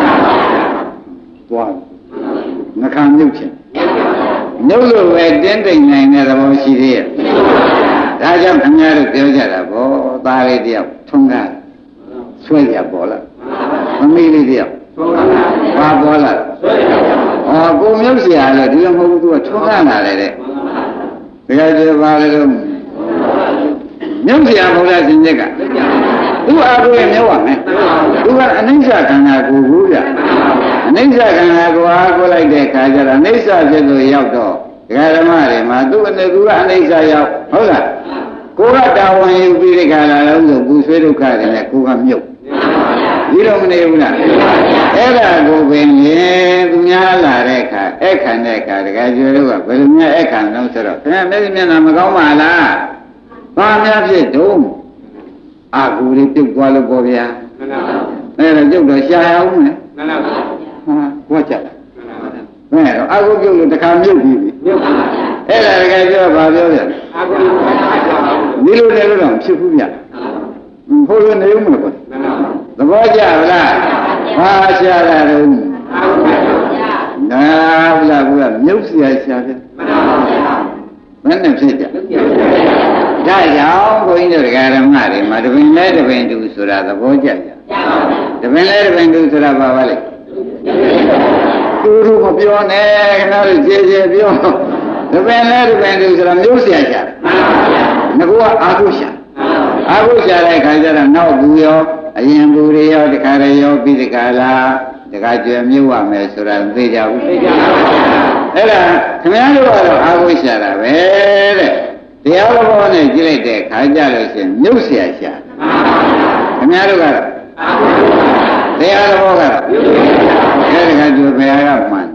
[SPEAKER 2] သွားနှခါမြုပ်ချင်မြုပ်လို့ပဲတင်းတိမ်နိုင်တဲ့သဘောရှိသေးရဲ့ဒါကြောင့်ခင်ဗျားတို့ပြောကြတာဗောသားလေးတယောက်ထုံးကားဆွဲကြပေါ်လာမမီးလေးတယောက်ဘာပေါ်လာအော်ကိုမြုပ်เสียလို့ဒီလိုမဟုတ်ဘူးသူကထုံးကားလာတယ်တဲ့ဒါကြပါလေတော့မြုပ်เสียဘုရားရှင်မြတ်ကသူ့အားကိုမြုပ်ရမယ်သူကအနိစ္စခန္ဓာကိုယ်ဘူးဗျအနိစ္စခန္ဓာကိုယ်အားကိုလိုက်တဲ့ခါကျတော့အနိစ္စဖြစ်လို့ရောက်တော့ဒကာဓမ္မတွေမှာသူ့အနေသူကအနိစ္စရောက်ဟုတ်လားကိုယ်ကတာဝန်ယူပြီးဒီခါလာလုံးဆိုပူဆွေးဒုက္ခတွေနဲ့ကိုယ်ကမြုပ်ဒီတော့မနေဘူးလားအဲ့ဒါကိုပင်လေသူများလာတဲ့အခါအဲ့ခံတဲ့အခါဒကာကျွေးတို့ကဘယ်လိုများအဲ့ခံတော့ဆိုတော့ခင်ဗျာမျက်စိမျက်နှာမကောင်းပါလားဘာများဖြစ်တုံးအာကူလေးပြုတ်သွားလို့ပေါ့ဗျာအဲ့ဒါပြုတ်တော့ရှားရအောင်မယ်ဟာကိုကြတယ်အဲ့တော့အာကူပြုတ်လို့တခါမြုပ်ပြီအဲ့ဒါတကယ်ပြောဘာပြောလဲအာကူဒီလိုလည်းတော့ဖြစ်ဘူးဗျဟိုလိုနေဦးမလို့သဘောကျလားဘာရှားတာတော့နားလားကမြုပ်เสียရှားတယ်မနဲ့ဖြစ်ကြဒါကြောင့်ဘုန်းကြီးတို့ဓမ္မတွေမှာတပင်လဲတပင်တူဆိုတာသဘောကျကြတပင်လဲတပင်တူဆိုတာဘာပါလဲသူတို့မပြောနဲ့ခင်ဗျားတို့ကျေကျေပြောတပင်လဲတပင်တူဆိုတာမျိုးเสียရှားငါကအာဟုရှာအာဟုရှာတဲ့ခါကျတော့နောက်ဘူးရောအရင်ဘူးတွေရောတခါရရောပြီးတခါလားတခါကျွေမြုပ်ရမယ်ဆိုတာသိကြဘူးသိကြပါဘူးအဲ့ဒါခင်ဗျားတို့ကတော့အာဟုရှာတာပဲတဲ့တရားဘောနဲ့ကြည့်လိုက်တဲ့ခါကြလို့ရှိရင်မြုပ်เสียရှာခင်ဗျားတို့ကတော့တရားဘောကတော့အဲ့ဒီကကျွေဘယ်ဟာကမှန်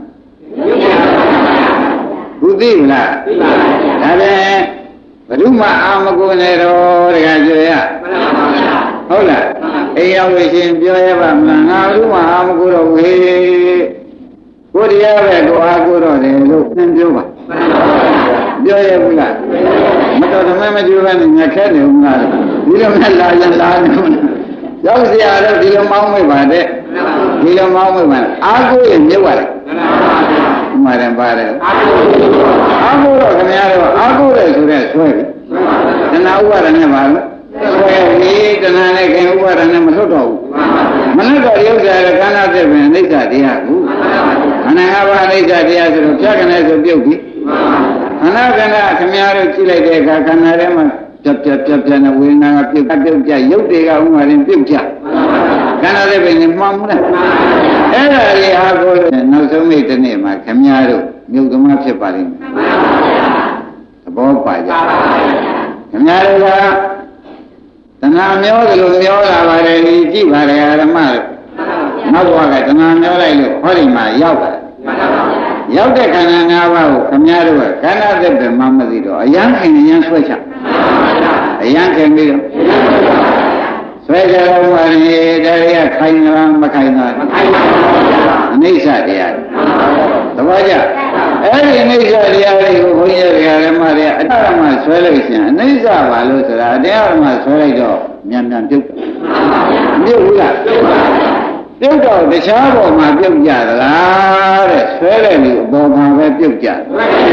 [SPEAKER 2] ဘုသိလားသိပါပါဒါလည်းဘုမအာမကုနဲ့တော့တခါကျွေရဟုတ်လားအိမ်ရောက်လို့ရှိရင်ပြောရပါမလားငါဘုမအာမကုတော့ဝေးကိုတရားပဲကိုအားကိုတော့တယ်လို့သင်ပြောပါပြောရဘူးလားမတော်တမဲမကြည့်ဘဲနဲ့ငါခက်နေဦးမလားဒီလိုနဲ့လာရင်လာနေဦးရောက်เสียတော့ဒီလိုမောင်းမိပါတဲ့ဒီလိုမောင်းမိပါအားကိုရင်မြုပ်ရတယ်မှန်တယ်ပါတယ်အားကိုတော့ခင်ဗျားတို့အားကိုတယ်ဆိုတဲ့ဆွဲပြီတဏှာဥပါဒနဲ့ပါလို့ဆွဲပြီးတဏှာနဲ့ခင်ဥပါဒနဲ့မလွတ်တော့ဘူးမလွတ်တော့ရုပ်ကြရခန္ဓာဖြစ်ပင်အိဋ္ဌတရားကူခန္ဓာငါးပါးအိဋ္ဌတရားဆိုတော့ဖြတ်ကနေဆိုပြုတ်ပြီခန္ဓာခန္ဓာခင်ဗျားတို့ကြည့်လိုက်တဲ့အခါခန္ဓာထဲမှာပြက်ပြက်ပြက်ပြက်နဲ့ဝေဒနာကပြုတ်ပြုတ်ပြရုပ်တွေကဥမာရင်ပြုတ်ကြခန္ဓာတွေပင်မှန်မှုနဲ့အဲ့ဒါတွေအားကိုနောက်ဆုံးမိတနေ့မှာခင်ဗျားတို့မြုပ်သမားဖြစ်ပါလိမ့်မယ်သဘောပါကြခင်ဗျားတို့ကတဏှာမျောတယ်လို့မျောလာပါတယ်ဒီကြည့်ပါတယ်ဓမ္မတို့နောက်ဘဝကတဏှာမျောလိုက်လို့ဟောဒီမှာရောက်ပါတယ်ရောက်တဲ့ခန္ဓာ၅ပါးကိုခင်ဗျားတို့ကခန္ဓာသက်ပဲမှမသိတော့အယံခင်အယံဆွဲချအယံခင်ပြီးတော့ဆွဲကြတော့မှလည်းတရားခိုင်လားမခိုင်လားမခိုင်ပါဘူးအနိစ္စတရားသဘောကျအဲ့ဒီအနိစ္စတရားတွေကိုဘုန်းကြီးတွေကဓမ္မတွေအတ္တမှဆွဲလိုက်ရှင်အနိစ္စပါလို့ဆိုတာအတရားမှဆွဲလိုက်တော့မြန်မြန်ပြုတ်တယ်ပြုတ်ဘူးလားပြုတ်တော့တခြားပေါ်မှာပြုတ်ကြသလားတဲ့ဆွဲတဲ့လူအပေါ်မှာပဲပြုတ်ကြတယ်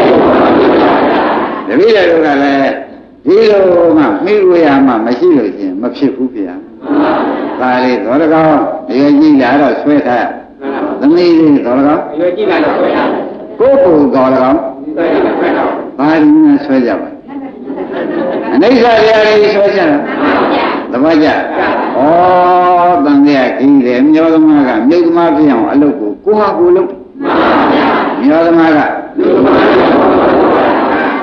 [SPEAKER 2] တပည့်တော်ကလည်းဒီလိုမှမိဝေယမှမရှိလို့ရှင်မဖြစ်ဘူးဗျာဒါလေးသောတကောင်းရွယ်ကြည့်လာတော့ဆွဲထားသမီးလေးသောတကောင်းရွယ်ကြည့်လာတော့ဆွဲထားကိုယ်ကိုယ်သောတကောင်းဘာဒီနဲ့ဆွဲကြပါအနိစ္စတရားလေးဆွဲကြတာသဘောကျဩတန်တဲ့ကြီးတယ်မျောသမားကမြုပ်သမားဖြစ်အောင်အလုပ်ကိုကိုဟာကိုလုပ်မျောသမားက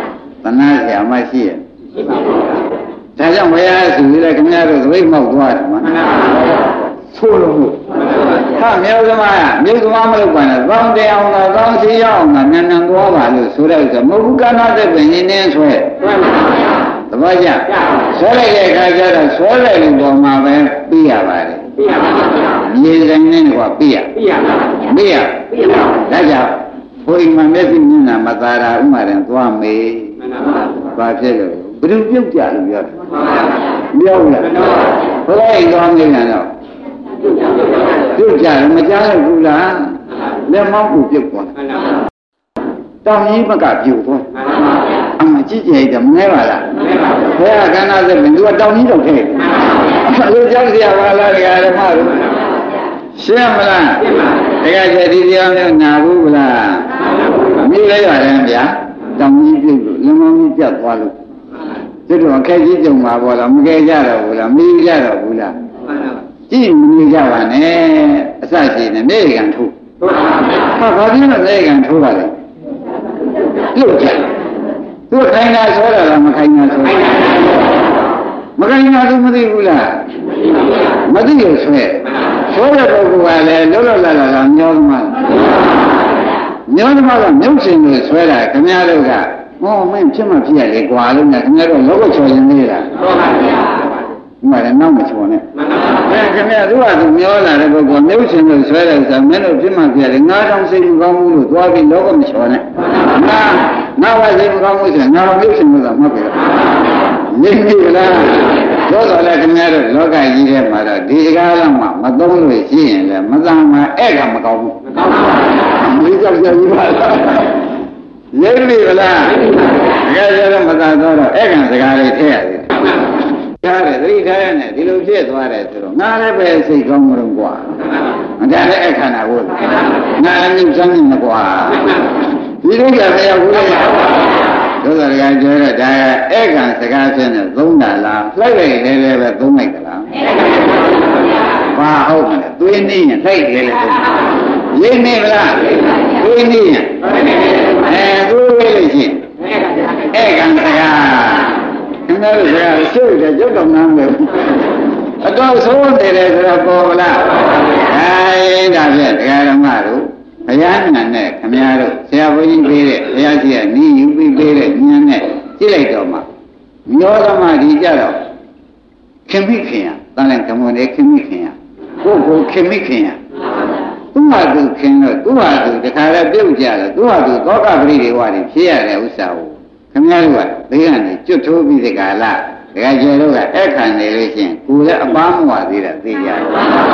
[SPEAKER 2] သနာဆရာမရှိရဲ့ဒါကြောင့်ဘုရားဆိုပြီးလည်းခင်ဗျားတို့သပိတ်မောက်သွားတယ်မှာဆိုးလို့ဟာမျိုးသမားကမျိုးသမားမလုပ်ပါနဲ့သောင်းတရားအောင်လားသောင်းစီရအောင်လားနန်းနန်းသွားပါလို့ဆိုတဲ့ဥစ္စာမဟုတ်ဘူးကနာတဲ့ပင်ရင်းနေဆွဲသဘောကျဆွဲလိုက်တဲ့အခါကျတော့ဆွဲလိုက်လို့ပေါ်မှာပဲပြီးရပါတယ်ပြီးရပါဘူးမြေဆိုင်နဲ့ကွာပြီးရပြီးရပါဘူးပြီးရပြီးရဒါကြောင့်ဘုရားမျက်စိမျက်နှာမသာတာဥမာရင်သွားမေးဘာဖြစ်လို့ဘယ်သူပြုတ်ကြလို့ပြောတယ်ပြောဘူးလားဘုရားသွားမေးတယ်တော့ပြုတ်ကြတယ်မကြားလိုက်ဘူးလားလက်မောင်းကိုပြုတ်သွားတောင်ကြီးဘက်ကပြုတ်သွားအမကြည့်ကြည့်တယ်မနေပါလားဘုရားကန္နာစက်ဘယ်သူကတောင်ကြီးတော့ထဲလူကြောက်စရာပါလားတရားဓမ္မတို့ရှင်းမလားတကယ်ကျဒီတရားမျိုးနာဘူးလားမိလိုက်ရတယ်ဗျာတောင်ကြီးပြုတ်လို့လက်မောင်းကြီးပြတ်သွားလို့သူတို့အခက်ကြီးကြုံမှာပေါ့လားမကဲကြတော့ဘူးလားမိကြတော့ဘူးလားကြည့်မနေကြပါနဲ့အစရှိနေမြေကံထိုးဟာဘာဖြစ်လို့မြေကံထိုးပါလဲပြုတ်ကြသူခိုင်းတာဆိုရလားမခိုင်းတာဆိုမခိုင်းတာသူမသိဘူးလားမသိလို့ဆွဲဆွဲတဲ့ပုဂ္ဂိုလ်ကလည်းလောလောလတ်လတ်မျောသမားမျောသမားကမြုပ်ရှင်လို့ဆွဲတာခင်ဗျားတို့ကဟောမင်းဖြစ်မှဖြစ်ရတယ်ကွာလို့နဲ့ခင်ဗျားတို့လောကချော်ရင်လေးလားဟုတ်ပါဗျာဒီမှာလည်းနောက်မချော်နဲ့မှန်ပါဗျာအဲခင်ဗျားတို့ကသူမျောလာတဲ့ပုဂ္ဂိုလ်မြုပ်ရှင်လို့ဆွဲတယ်ဆိုမင်းတို့ဖြစ်မှဖြစ်ရတယ်ငါးတောင်စိတ်မကောင်းဘူးလို့သွားပြီးလောကမချော်နဲ့ငါငါဝစိတ်မကောင်းဘူးဆိုငါတော့မြုပ်ရှင်လို့သာမှတ်ပြီနေပြီလားတော့တော့လည်းခင်ဗျားတို့လောကကြီးထဲမှာတော့ဒီကားလောက်မှမသုံးလို့ရှိရင်လည်းမသာမှအဲ့ကမကောင်းဘူးမကောင်းပါဘူးမိကြောက်ကြပြီပါလားရဲပြီလားတကယ်ကျတော့မသာတော့အဲ့ကံစကားလေးထည့်ရတယ်ထားတယ်သတိထားရနဲ့ဒီလိုဖြစ်သွားတယ်ဆိုတော့ငါလည်းပဲစိတ်ကောင်းမလို့ကွာဒါလည်းအခန္ဓာကိုငါလည်းမြုပ်စမ်းနေကွာဒီလိုကြမရောက်ဘူးလေတို့ကလည်းပြောတော့ဒါအဲ့ကံစကားဖြစ်နေသုံးတာလားလိုက်လိုက်လဲလဲပဲသုံးလိုက်ကြလားဘာဟုတ်မလဲသွေးနေရင်လိုက်လဲလဲသုံးရင်းနေမလားသွေးနေရင်အဲသွေးလေးလို့ရှိရင်အဲ့ကံစကားခင်ဗျားတို့ကရှုပ်တယ်ကြုတ်တော်နားမယ်အတော့ဆုံးနေတယ်ဆိုတော့ပေါ်မလားအဲဒါဖြင့်တရားဓမ္မတို့ဘုရားနာနဲ့ခင်ဗျားတို့ဆရာဘုန်းကြီးပေးတဲ့ဘုရားကြီးကနီးယူပြီးပေးတဲ့ဉာဏ်နဲ့ကြည့်လိုက်တော့မှမျောသမားဒီကြတော့ခင်မိခင်ရတန်လည်းကမွန်လေးခင်မိခင်ရကိုကိုခင်မိခင်ရသူ့ဟာသူခင်တော့သူ့ဟာသူတခါလည်းပြုတ်ကြတယ်သူ့ဟာသူသောကပရိဒေဝတွေဖြစ်ရတဲ့ဥစ္စာကိုခင်ဗျားတို့ကဘေးကနေကျွတ်ထိုးပြီးဒီကလာတကယ်ကျေတို့ကအဲ့ခံနေလို့ရှိရင်ကိုယ်လည်းအပန်းမဝသေးတာသိကြတယ်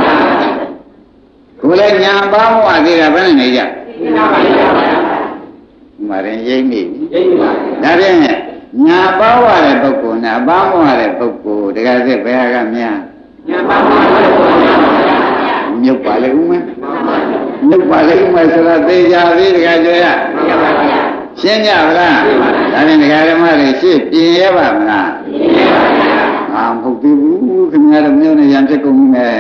[SPEAKER 2] ကိုယ်လည်းညာအပန်းမဝသေးတာဘယ်နဲ့နေကြသိပါပါဘုရားမာရင်ရိမ့်မိရိမ့်ပါဒါဖြင့်ညာပါဝတဲ့ပုဂ္ဂိုလ်နဲ့အပန်းမဝတဲ့ပုဂ္ဂိုလ်တကယ်စစ်ဘယ်ဟာကများညာပါဝတဲ့ပုဂ္ဂိုလ်မြုပ်ပါလေဦးမမြုပ်ပါလေဦးမဆိုတော့သိကြပြီတကယ်ကျေရရှင်းကြပါလားဒါနဲ့ဒကာဓမ္မတွေရှင်းပြင်ရပါမလားပြင်ရပါဗျာဟာမဟုတ်သေးဘူးခင်ဗျားတို့မျိုးနဲ့ရံဖြစ်ကုန်ပြီမဲ့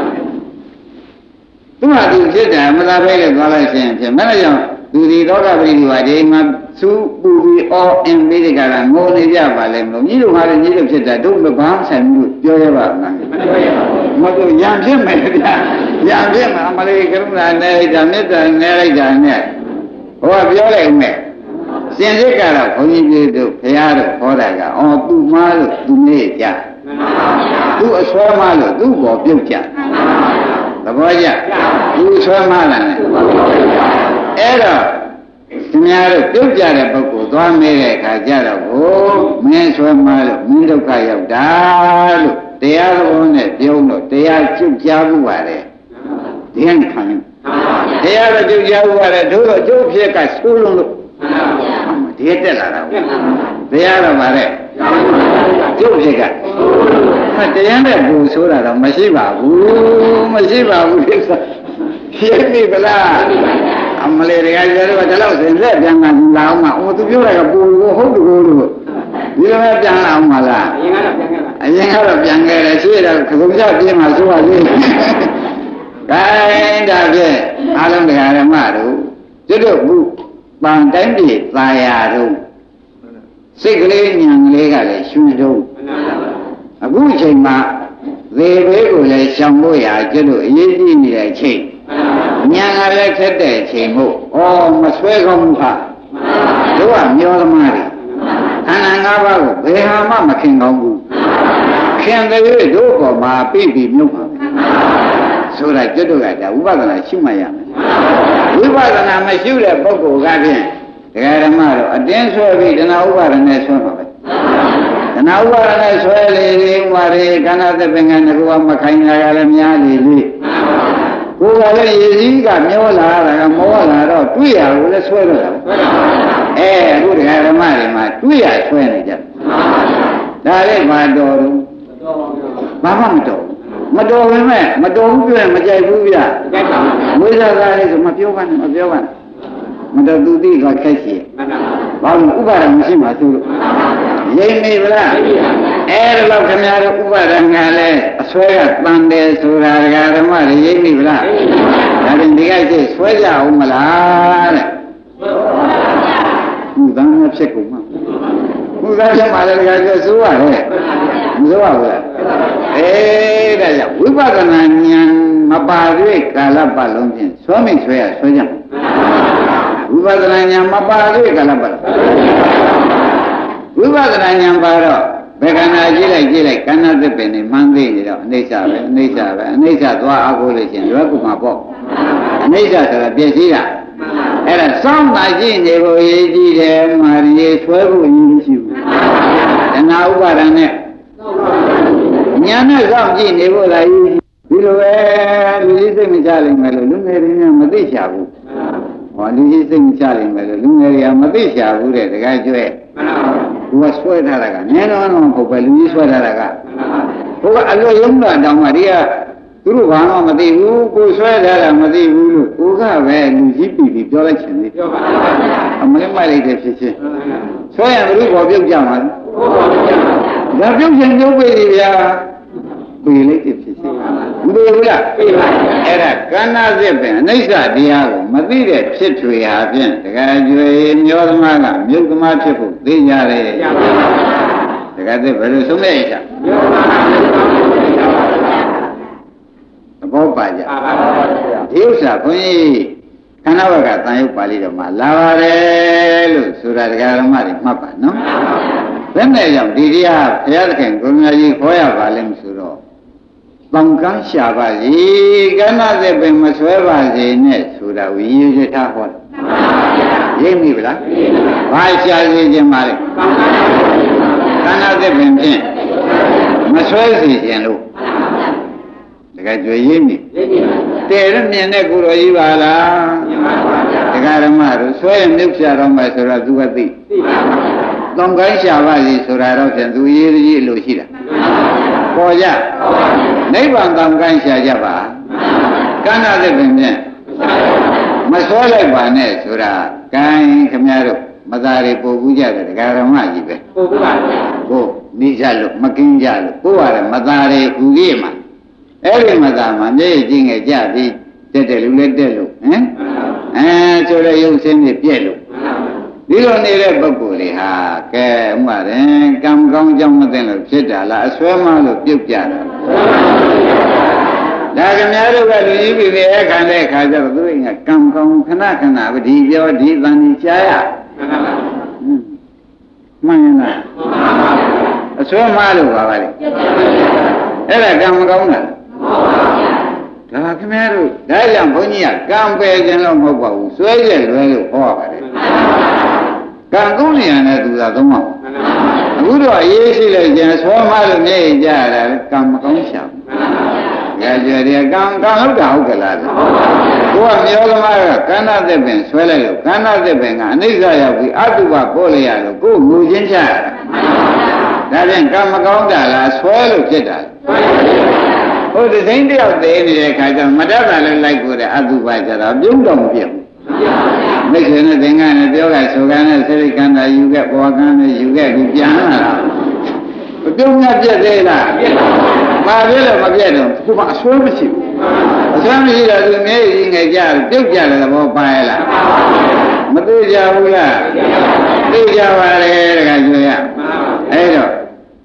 [SPEAKER 2] သူကသူဖြစ်တယ်မသာပဲလေသွားလိုက်ရှင်ဖြစ်မဲ့ကြောင့်သူဒီတော့ကပရိဒီဝါဒီမှာသူပူပြီးအော်အင်းပြီးဒီကကငိုနေကြပါလေမလို့ညီတို့ဟာလည်းညီတို့ဖြစ်တာတို့မဘာဆိုင်ဘူးပြောရပါမလားမပြောရပါဘူးမပြောရံဖြစ်မယ်ဗျာရံဖြစ်မှာမလေးကရုဏာနဲ့လိုက်တာမေတ္တာနဲ့လိုက်တာနဲ့ဟောပြောလိုက်ဦးမယ်စင်စစ်ကတော့ဘုန်းကြီးပြတို့ဘုရားတို့ဟောတာကအော်သူမားလို့သူနေကြသူအဆွဲမားလို့သူ့ဘောပြုတ်ကြသဘောကျသူအဆွဲမားလာတယ်အဲ့တော့ခင်ဗျားတို့ပြုတ်ကြတဲ့ပုဂ္ဂိုလ်သွားမေးတဲ့အခါကျတော့ကိုမင်းဆွဲမားလို့မင်းဒုက္ခရောက်တာလို့တရားတော်နဲ့ပြုံးလို့တရားကျွတ်ကြဘူးပါလေဒီဟန်ခံတရားတော်ကျွတ်ကြဘူးပါလေတို့တော့ကျုပ်ဖြစ်ကဆိုးလုံးလို့ဒီတက်လာတာတရားတော်ပါတဲ့ကျုပ်ဖြစ်ကတရားနဲ့ပူဆိုးတာတော့မရှိပါဘူးမရှိပါဘူးဒီစားရှင်းပြီဗလားအမလေးတရားကျတော့ဒီလောက်စင်ဆက်ပြန်လာအောင်မအိုသူပြောတာကပူကိုဟုတ်တူကိုလို့ဒီလိုနဲ့ပြန်လာအောင်မလားအရင်ကတော့ပြန်ခဲ့တယ်ရှိတော့ခကုံကြပြင်းမှာဆိုပါသေးတယ်ခိုင်းဒါဖြင့်အားလုံးတရားဓမ္မတို့ကျွတ်တို့ဘူးပန်တိုင်းပြည်သာယာတို့စိတ်ကလေးဉာဏ်ကလေးကလည်းရှင်တုံးအခုအချိန်မှာသေဘေးကိုလည်းရှောင်ဖို့ရာကျွတ်လို့အရေးကြီးနေတဲ့အချိန်ဉာဏ်ကလည်းခက်တဲ့အချိန်မို့ဩမဆွဲကောင်းဘူးဟာတို့ကမျောသမားတွေခန္ဓာ၅ပါးကိုဘယ်ဟာမှမခင်ကောင်းဘူးခင်တဲ့တို့ပေါ်မှာပြည့်ပြီးမြုပ်ပါဆိုတာကျွတ်တို့ကဒါဝိပဿနာရှုမှတ်ရမယ်ဝိပဿနာမရှုတဲ့ပုဂ္ဂိုလ်ကဖြင့်ဒကာဓမ္မတော့အတင်းဆွဲပြီးတဏှာဥပါဒနဲ့ဆွဲမှာပဲတဏှာဥပါဒနဲ့ဆွဲလေလေဥပါရေခန္ဓာသပင်ကငကူကမခိုင်လာရလည်းများလေလေကိုယ်ကလည်းရည်စည်းကမျောလာတာကမောလာတော့တွေ့ရကိုလည်းဆွဲတော့တာအဲအခုဒကာဓမ္မတွေမှာတွေ့ရဆွဲနေကြဒါလည်းမတော်ဘူးဘာမှမတော်မတော်ပဲမဲ့မတော်ဘူးပြောရင်မကြိုက်ဘူးဗျာဝိဇ္ဇာသားလေးဆိုမပြောပါနဲ့မပြောပါနဲ့မတော်သူသိကခက်ရှိဘာလို့ဥပါဒမရှိမှသူလို့ရိမ့်နေဗလားအဲ့ဒါတော့ခင်ဗျားတို့ဥပါဒငါလဲအဆွဲကတန်တယ်ဆိုတာဒကာဓမ္မတွေရိမ့်နေဗလားဒါရင်ဒီကကျဆွဲကြအောင်မလားတဲ့ဘုရားမဖြစ်ကုန်မှာဘုရားဖြစ်မှလည်းဒကာကျဆိုရတယ်မဆိုရဘူးလားအေးဒါကြောင့်ဝိပဿနာဉာဏ်မပါသေးကာလပတ်လုံးဖြင့်ဆွဲမိဆွဲရဆွဲကြဝိပဿနာဉာဏ်မပါသေးကာလပတ်ဝိပဿနာဉာဏ်ပါတော့ဘယ်ခန္ဓာကြည့်လိုက်ကြည့်လိုက်ကန္နာသစ်ပင်နေမှန်းသိနေတော့အနိစ္စပဲအနိစ္စပဲအနိစ္စသွားအကိုလို့ရှင်လွယ်ကူမှာပေါ့အနိစ္စဆိုတာပြည့်စည်တာအဲ့ဒါစောင့်တာကြည့်နေဖို့ရည်ကြီးတယ်မာရီဆွဲဖို့ရည်မရှိဘူးတဏှာဥပါဒဏ်နဲ့ညာနဲ့စောင့်ကြည့်နေဖို့လားဒီလိုပဲလူကြီးစိတ်မချနိုင်မယ်လို့လူငယ်တွေများမသိချဘူးဟောလူကြီးစိတ်မချနိုင်မယ်လို့လူငယ်တွေကမသိချဘူးတဲ့တကယ်ကျွဲသူကဆွဲထားတာကနည်းတော့တော့ဟုတ်ပဲလူကြီးဆွဲထားတာကဟိုကအလွတ်ရုံးတာတောင်မှဒီကသူတို့ဘာမှမသိဘူးကိုဆွဲထားတာမသိဘူးလို့ကိုကပဲလူကြီးပြီပြီပြောလိုက်ချင်တယ်ပြောပါအမလေးမိုက်လိုက်တဲ့ဖြစ်ချင်းဆွဲရင်ဘယ်လိုပေါ်ပြုတ်ကြမှာလဲဒါပြုတ်ရင်ပြုတ်ပြီဗျာပြေးလိုက်တဲ့ဖြစ်ချင်းမပြေဘူးလားပြေးပါအဲ့ဒါကန္နာစစ်ပင်အနိစ္စတရားကိုမသိတဲ့ဖြစ်ထွေဟာဖြင့်တကယ်ကျွေမျောသမားကမြုပ်သမားဖြစ်ဖို့သိကြတယ်တကယ်သိဘယ်လိုဆုံးလဲချာဘောပါကြဒီဥစ္စာခွန်ကြီးခန္ဓာဘကတန်ရုပ်ပါဠိတော်မှာလာပါတယ်လို့ဆိုတာတရားဓမ္မတွေမှတ်ပါနော်ဘယ်နဲ့ကြောင့်ဒီတရားဘုရားသခင်ကိုမြတ်ကြီးခေါ်ရပါလဲဆိုတော့တောင်ကန်းရှာပါစီကန္နာသက်ပင်မဆွဲပါစေနဲ့ဆိုတာဝိရယထားဟောတယ်ရိပ်မိဗလားဘာရှာစေခြင်းပါလဲကန္နာသက်ပင်ဖြင့်မဆွဲစေခြင်းလို့တကယ်ကြွေရင်းနေတဲ့ရမြင်တဲ့ကိုယ်တော်ကြီးပါလားတကယ်ဓမ္မတို့ဆွဲရမြုပ်ရှာတော့မယ်ဆိုတော့သူကသိတောင်ကိုင်းရှာပါစီဆိုတာတော့ဖြင့်သူရေးရေးလို့ရှိတာပေါ်ကြနိဗ္ဗာန်တောင်ကိုင်းရှာကြပါကန္နာသက်ပင်ဖြင့်မဆွဲလိုက်ပါနဲ့ဆိုတာဂိုင်းခမရတို့မသားတွေပို့ဘူးကြတယ်ဒကာဓမ္မကြီးပဲပို့ဘူးပါကိုနေကြလို့မကင်းကြလို့ကိုယ်ကလည်းမသားတွေကူကြီးမှာအဲ့ဒီမသားမှာမျက်ရည်ကြီးငယ်ကြပြီးတက်တယ်လူလည်းတက်လို့ဟမ်အဲဆိုတော့ရုပ်ဆင်းတွေပြက်လို့ဒီလိုနေတဲ့ပုဂ္ဂိုလ်တွေဟာကဲဥမာတယ်ကံကောင်းကြောင်းမသိလို့ဖြစ်တာလားအစွဲမလို့ပြုတ်ကြတာဒါခင်ဗျားတို့ကလူကြီးပြီပဲခံတဲ့ခါကျတော့သူကကံကောင်းခဏခဏပဲဒီပြောဒီတန်ကြီးရှားရမှန်လားအစွဲမလို့ပါပါလေအဲ့ဒါကံမကောင်းတာဒါခင်ဗျားတို့ဒါကြောင့်ဘုန်းကြီးကကံပယ်ခြင်းလို့မဟုတ်ပါဘူးစွဲရလွဲလို့ဟောပါတယ်ကံကုန်းနေရတဲ့သူသာသုံးပါအခုတော့အရေးရှိလိုက်ခြင်းဆွဲမလို့နေကြတာကံမကောင်းရှာကြကြတယ်ကံကံဟုတ်တာဟုတ်ကလားကိုကမျောသမားကကန္နာသက်ပင်ဆွဲလိုက်လို့ကန္နာသက်ပင်ကအနိစ္စရောက်ပြီးအတုပပေါ်လိုက်ရလို့ကိုငူချင်းချရတာဒါဖြင့်ကံမကောင်းတာလားဆွဲလို့ဖြစ်တာဟိုဒီစိမ့်တယောက်သေးနေတဲ့ခါကျမတတ်တာလည်းလိုက်ကိုတဲ့အတုပကြတော့ပြုံးတော့မပြတ်ဘူးမိတ်ဆွေနဲ့သင်္ကန်းနဲ့ပြောကဆိုကန်းနဲ့စိရိကန္တာယူခဲ့ဘောကန်းနဲ့ယူခဲ့ပြီးပြန်လာတာမပြုံးရပြတ်သေးလားပါပြလို့မပြတ်တော့ခုမှအဆွဲမရှိဘူးအဆွဲမရှိတော့သူမျက်ရည်ငယ်ကြပြုတ်ကြတယ်သဘောပါရဲ့လားမသိကြဘူးလားသိကြပါလေတခါကျွေးရ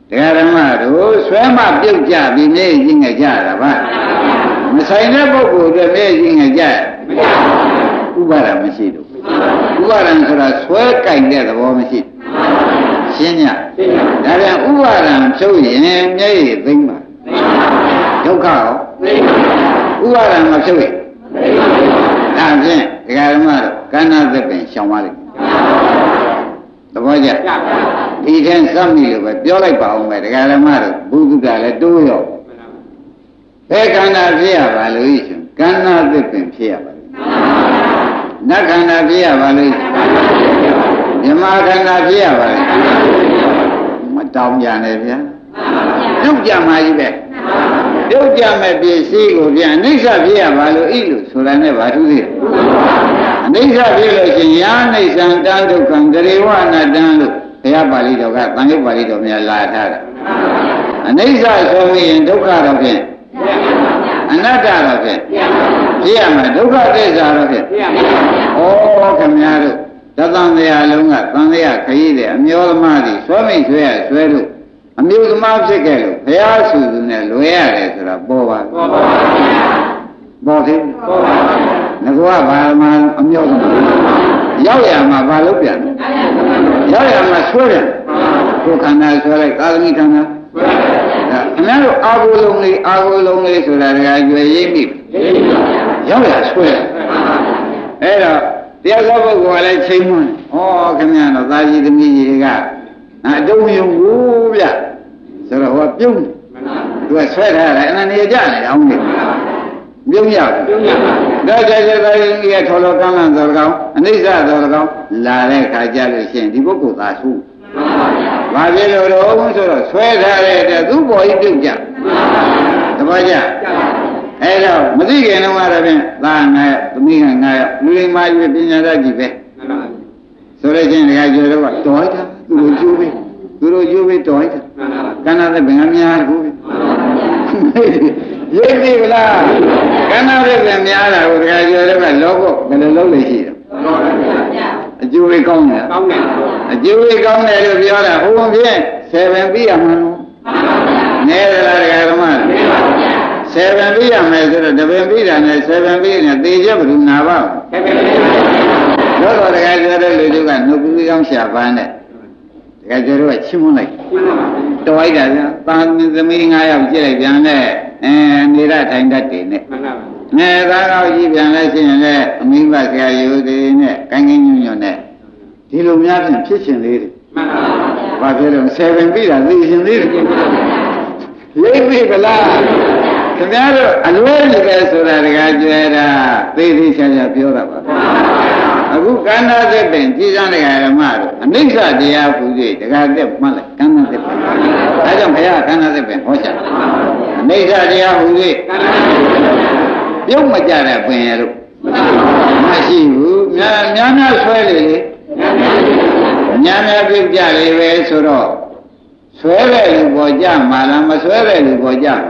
[SPEAKER 2] တရားဓမ္မတို့ဆွဲမပြုတ်ကြပြီးမျက်ကြီးငယ်ကြတာပါမဆိုင်တဲ့ပုဂ္ဂိုလ်တွေမျက်ကြီးငယ်ကြဥပါဒံမရှိတော့ဥပါဒံဆိုတာဆွဲကြိုက်တဲ့သဘောမရှိရှင်းညဒါပြန်ဥပါဒံဖြုတ်ရင်မျက်ရည်သိမ့်ပါဒုက္ခရောဥပါဒံမဖြုတ်ရင်ဒါဖြင့်ဒကာဓမ္မတို့ကဏ္ဍသစ်ပင်ရှောင်ပါလိမ့်သဘောကျဒီထင်စမ်းပြီလို့ပဲပြောလိုက်ပါအောင်ပဲဒကာဓမ္မတို့ဘုဒ္ဓကလည်းတိုးရောဘယ်ခန္ဓာဖြစ်ရပါလို့ရှင်ကဏ္ဍသစ်ပင်ဖြစ်ရပါလို့နတ်ခန္ဓာဖြစ်ရပါလို့မြမခန္ဓာဖြစ်ရပါလို့မတောင်းကြနဲ့ဗျာပြုတ်ကြမှာကြီးပဲပြုတ်ကြမဲ့ပစ္စည်းကိုပြန်အနိစ္စဖြစ်ရပါလို့ဤလို့ဆိုတာနဲ့ဘာထူးသေးလဲအနိစ္စဖြစ်လို့ရှင်ယာနိစ္စံတန်ဒုက္ခံဂရေဝအနတ္တံလို့ဘုရားပါဠိတော်ကသံဃာပါဠိတော်များလာထားတယ်အနိစ္စဆိုရင်ဒုက္ခတော့ဖြင့်အနတ္တတော့ဖြင့်ဖြစ်ရမှာဒုက္ခသစ္စာတော့ဖြင့်ဩခင်ဗျားတို့သတ္တန်တရားလုံးကသံဃာခရီးတဲ့အမျောသမားတွေဆွဲမိဆွဲရဆွဲလို့အမျိုးသမားဖြစ်ခဲ့လို့ဘုရားဆူဆူနဲ့လွယ်ရတယ်ဆိုတာပေါ်ပါပေါ်ပါပေါ်သေးပေါ်ပါငါကဘာမှအမျိုးသမားရောက်ရမှာဘာလို့ပြန်ရောက်ရမှာဆွဲတယ်ကိုယ်ခန္ဓာဆွဲလိုက်ကာသမိခန္ဓာအများတို့အာဟုလုံးလေးအာဟုလုံးလေးဆိုတာကကြွယ်ရိပ်မိရောက်ရဆွဲအဲ့တော့တရားသောပုဂ္ဂိုလ်ကလည်းချိန်မွန်းဩခင်ဗျားတို့သာကြီးသမီးကြီးတွေကအတုံးယုံဘူးဗျဆိုတော့ဟောပြုံးသူကဆွဲထားတယ်အနန္တရကြတယ်အောင်နေပြုံးရပြုံးရဒါကြကြတဲ့ကြီးကထော်လောကမ်းလန်းသောကောင်အနိစ္စသောကောင်လာတဲ့ခါကြလို့ရှိရင်ဒီပုဂ္ဂိုလ်သာသူဘာဖြစ်လို့တော့ဆိုတော့ဆွဲထားတဲ့အတွက်သူ့ဘော်ကြီးပြုတ်ကြတပည့်ကြအဲ့တော့မသိခင်တော့ကတော့ဖြင့်သာငါသမီးကငါလူလိမ္မာကြီးပညာတတ်ကြီးပဲဆိုရချင်းတခါကျော်တော့တော်တာသူတို့ကျိုးပဲသူတို့ကျိုးပဲတော်တာကဏ္ဍတဲ့ဘင်္ဂများတကူပဲရိပ်ပြီလားကဏ္ဍတဲ့ဘင်များတာကိုတခါကျော်တော့လောဘဘယ်လိုလုပ်လို့ရှိတယ်အကျိုးလေးကောင်းတယ်ကောင်းတယ်အကျိုးလေးကောင်းတယ်လို့ပြောတာဟိုဖြင့်ဆယ်ပင်ပြီးရမှာလို့နဲသလားတရားဓမ္မဆယ်ပင်ပြီးရမယ်ဆိုတော့တပင်ပြီးတာနဲ့ဆယ်ပင်ပြီးနေသေချက်ဘယ်သူနာပါ့တော့တော့တရားကျော်တဲ့လူတွေကနှုတ်ပြီးကောင်းရှာပန်းတဲ့တရားကျော်တို့ကချီးမွမ်းလိုက်တော်လိုက်တာဗျာသာသမီး၅ယောက်ကြည့်လိုက်ပြန်တဲ့အဲနေရထိုင်တတ်တယ်နဲ့နေသားကောက်ကြီးပြန်လဲရှိရင်လည်းအမိဘဆရာယူသေးနဲ့ကိုင်းကင်းညွန့်ညွန့်နဲ့ဒီလိုများဖြင့်ဖြစ်ရှင်သေးတယ်မှန်ပါဗျာဘာဖြစ်လို့ဆယ်ပင်ပြီးတာသိရှင်သေးတယ်ရိပ်ပြီဗလားခင်ဗျားတို့အလွဲကြီးပဲဆိုတာတကားကြွယ်တာသိသိချာချာပြောတာပါအခုကန္နာသက်ပင်ကြည်စမ်းတဲ့ဓမ္မတို့အနိစ္စတရားဟူ၍တကားသက်မှတ်လိုက်ကန္နာသက်ပင်ဒါကြောင့်ဘုရားကန္နာသက်ပင်ဟောချာအနိစ္စတရားဟူ၍ပြုတ်မကြတဲ့ပင်ရလို့မရှိဘူးများများများဆွဲလေလေများများပြုတ်ကြလေပဲဆိုတော့ဆွဲတဲ့လူပေါ်ကြမှာလားမဆွဲတဲ့လူပေါ်ကြ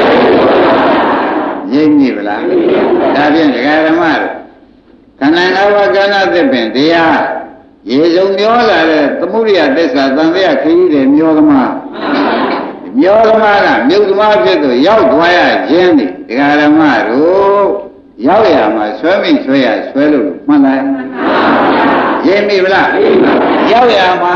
[SPEAKER 2] ရိပ်မိဗလားဒါဖြင့်ဒကာဓမ္မတို့ခန္ဓာငါးပါးကဏ္ဍသစ်ပင်တရားရေစုံမျောလာတဲ့သမုဒိယသစ္စာသံဃာခရီးတွေမျောသမားမျောသမားကမြုပ်သမားဖြစ်သူရောက်သွားရခြင်းဒီဒကာဓမ္မတို့ရောက်ရမှာဆွဲမိဆွဲရဆွဲလို့မှန်လားရိပ်မိဗလားရောက်ရမှာ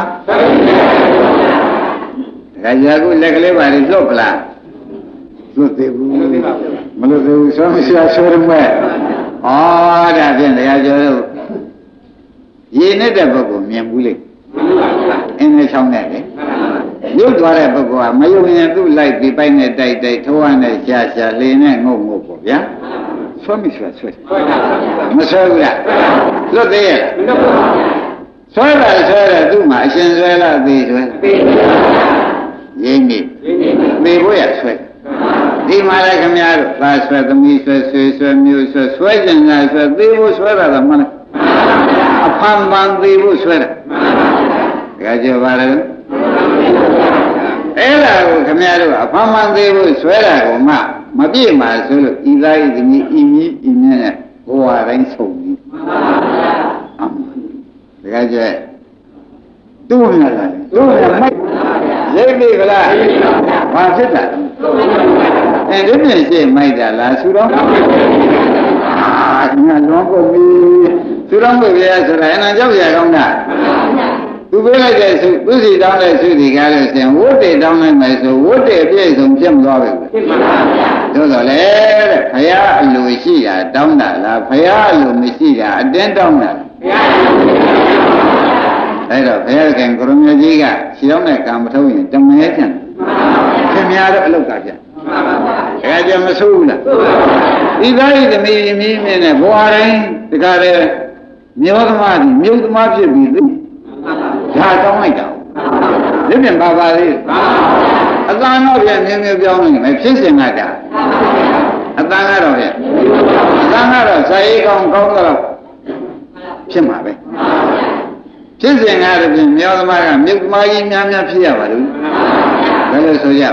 [SPEAKER 2] ဒကာကြီးကလက်ကလေးပါလေလွတ်ပလားလွတ်သေးဘူးမလွတ်သေးဘူးဆွဲမရှိရဆွဲရမယ်ဩဒါဖြင့်တရားကျော်တို့ရည်နဲ့တဲ့ပုဂ္ဂိုလ်မြင်ဘူးလေအင်းနဲ့ချောင်းနဲ့လေရုပ်သွားတဲ့ပုဂ္ဂိုလ်ကမယုံရင်သူ့လိုက်ပြီးပိုက်နဲ့တိုက်တိုက်ထိုးရနဲ့ရှားရှားလေနဲ့ငုံငုံပေါ့ဗျာဆွဲမိဆွဲဆွဲမဆွဲဘူးလားလွတ်သေးရဲ့ဆွဲတာဆွဲတယ်သူ့မှာအရှင်ဆွဲလားသေဆွဲရင်းနေသေဖို့ရဆွဲဒီမှာလည်းခင်ဗျားတို့သာဆွဲသမီးဆွဲဆွေဆွဲမျိုးဆွဲဆွဲကျင်တာဆွဲသေဖို့ဆွဲတာကမှန်းအဖန်ပန်သေဖို့ဆွဲတယ်ဒါကြောင့်ပါလေအဲ့ဒါကိုခင်ဗျားတို့အဖန်ပန်သေဖို့ဆွဲတာကိုမှမပြည့်မှာဆိုလို့ဤသားဤသမီးဤမြည်ဤမြဲနဲ့ဘဝတိုင်းဆုံးပြီဒါကြောင့်သူ့နဲ့လားသူ့နဲ့မိုက်ရိပ်ပြီဗလားဘာဖြစ်တာအဲဒီပြင်ရှင်းမိုက်တာလားသူတော်အာငါလွန်ကုန်ပြီသူတော်မွေပြရဆိုတာအနံကြောက်ရကောင်းတာသူပေးလိုက်တဲ့သူသူစီတောင်းတဲ့သူစီကားလို့ရှင်ဝတ်တေတောင်းလိုက်မယ်ဆိုဝတ်တေအပြည့်စုံဖြစ်မသွားဘူးဖြစ်ပါပါဘုရားသို့တော်လေတဲ့ဘုရားအလိုရှိတာတောင်းတာလားဘုရားအလိုမရှိတာအတင်းတောင်းတာဘုရားအဲ့တော့ဘုရားခင်ကိုရမကြီးကခြေတော်နဲ့ကံမထုံးရင်တမဲချင်ခင်များတော့အလုတ်ကပြမှန်ပါပါအဲကြမဆိုးဘူးလားဒီသားဤသမီးမင်းမင်းနဲ့ဘွားတိုင်းတခါတည်းမျိုးသမားကြီးမျိုးသမားဖြစ်ပြီးသူဒါတောင်းလိုက်တာဒီပြင်ပါပါလေးအတန်တော့ပြန်မြင်းမြင်းပြောင်းနေမယ်ဖြစ်စင်တာအတန်ကတော့ပြန်အတန်ကတော့ဇာရေးကောင်းကောင်းတော့ဖြစ်မှာပဲဖြစ်စဉ်ကားတည်းမြောသမားကမြုပ်သမားကြီးများများဖြစ်ရပါလို့ဘယ်လိုဆိုကြ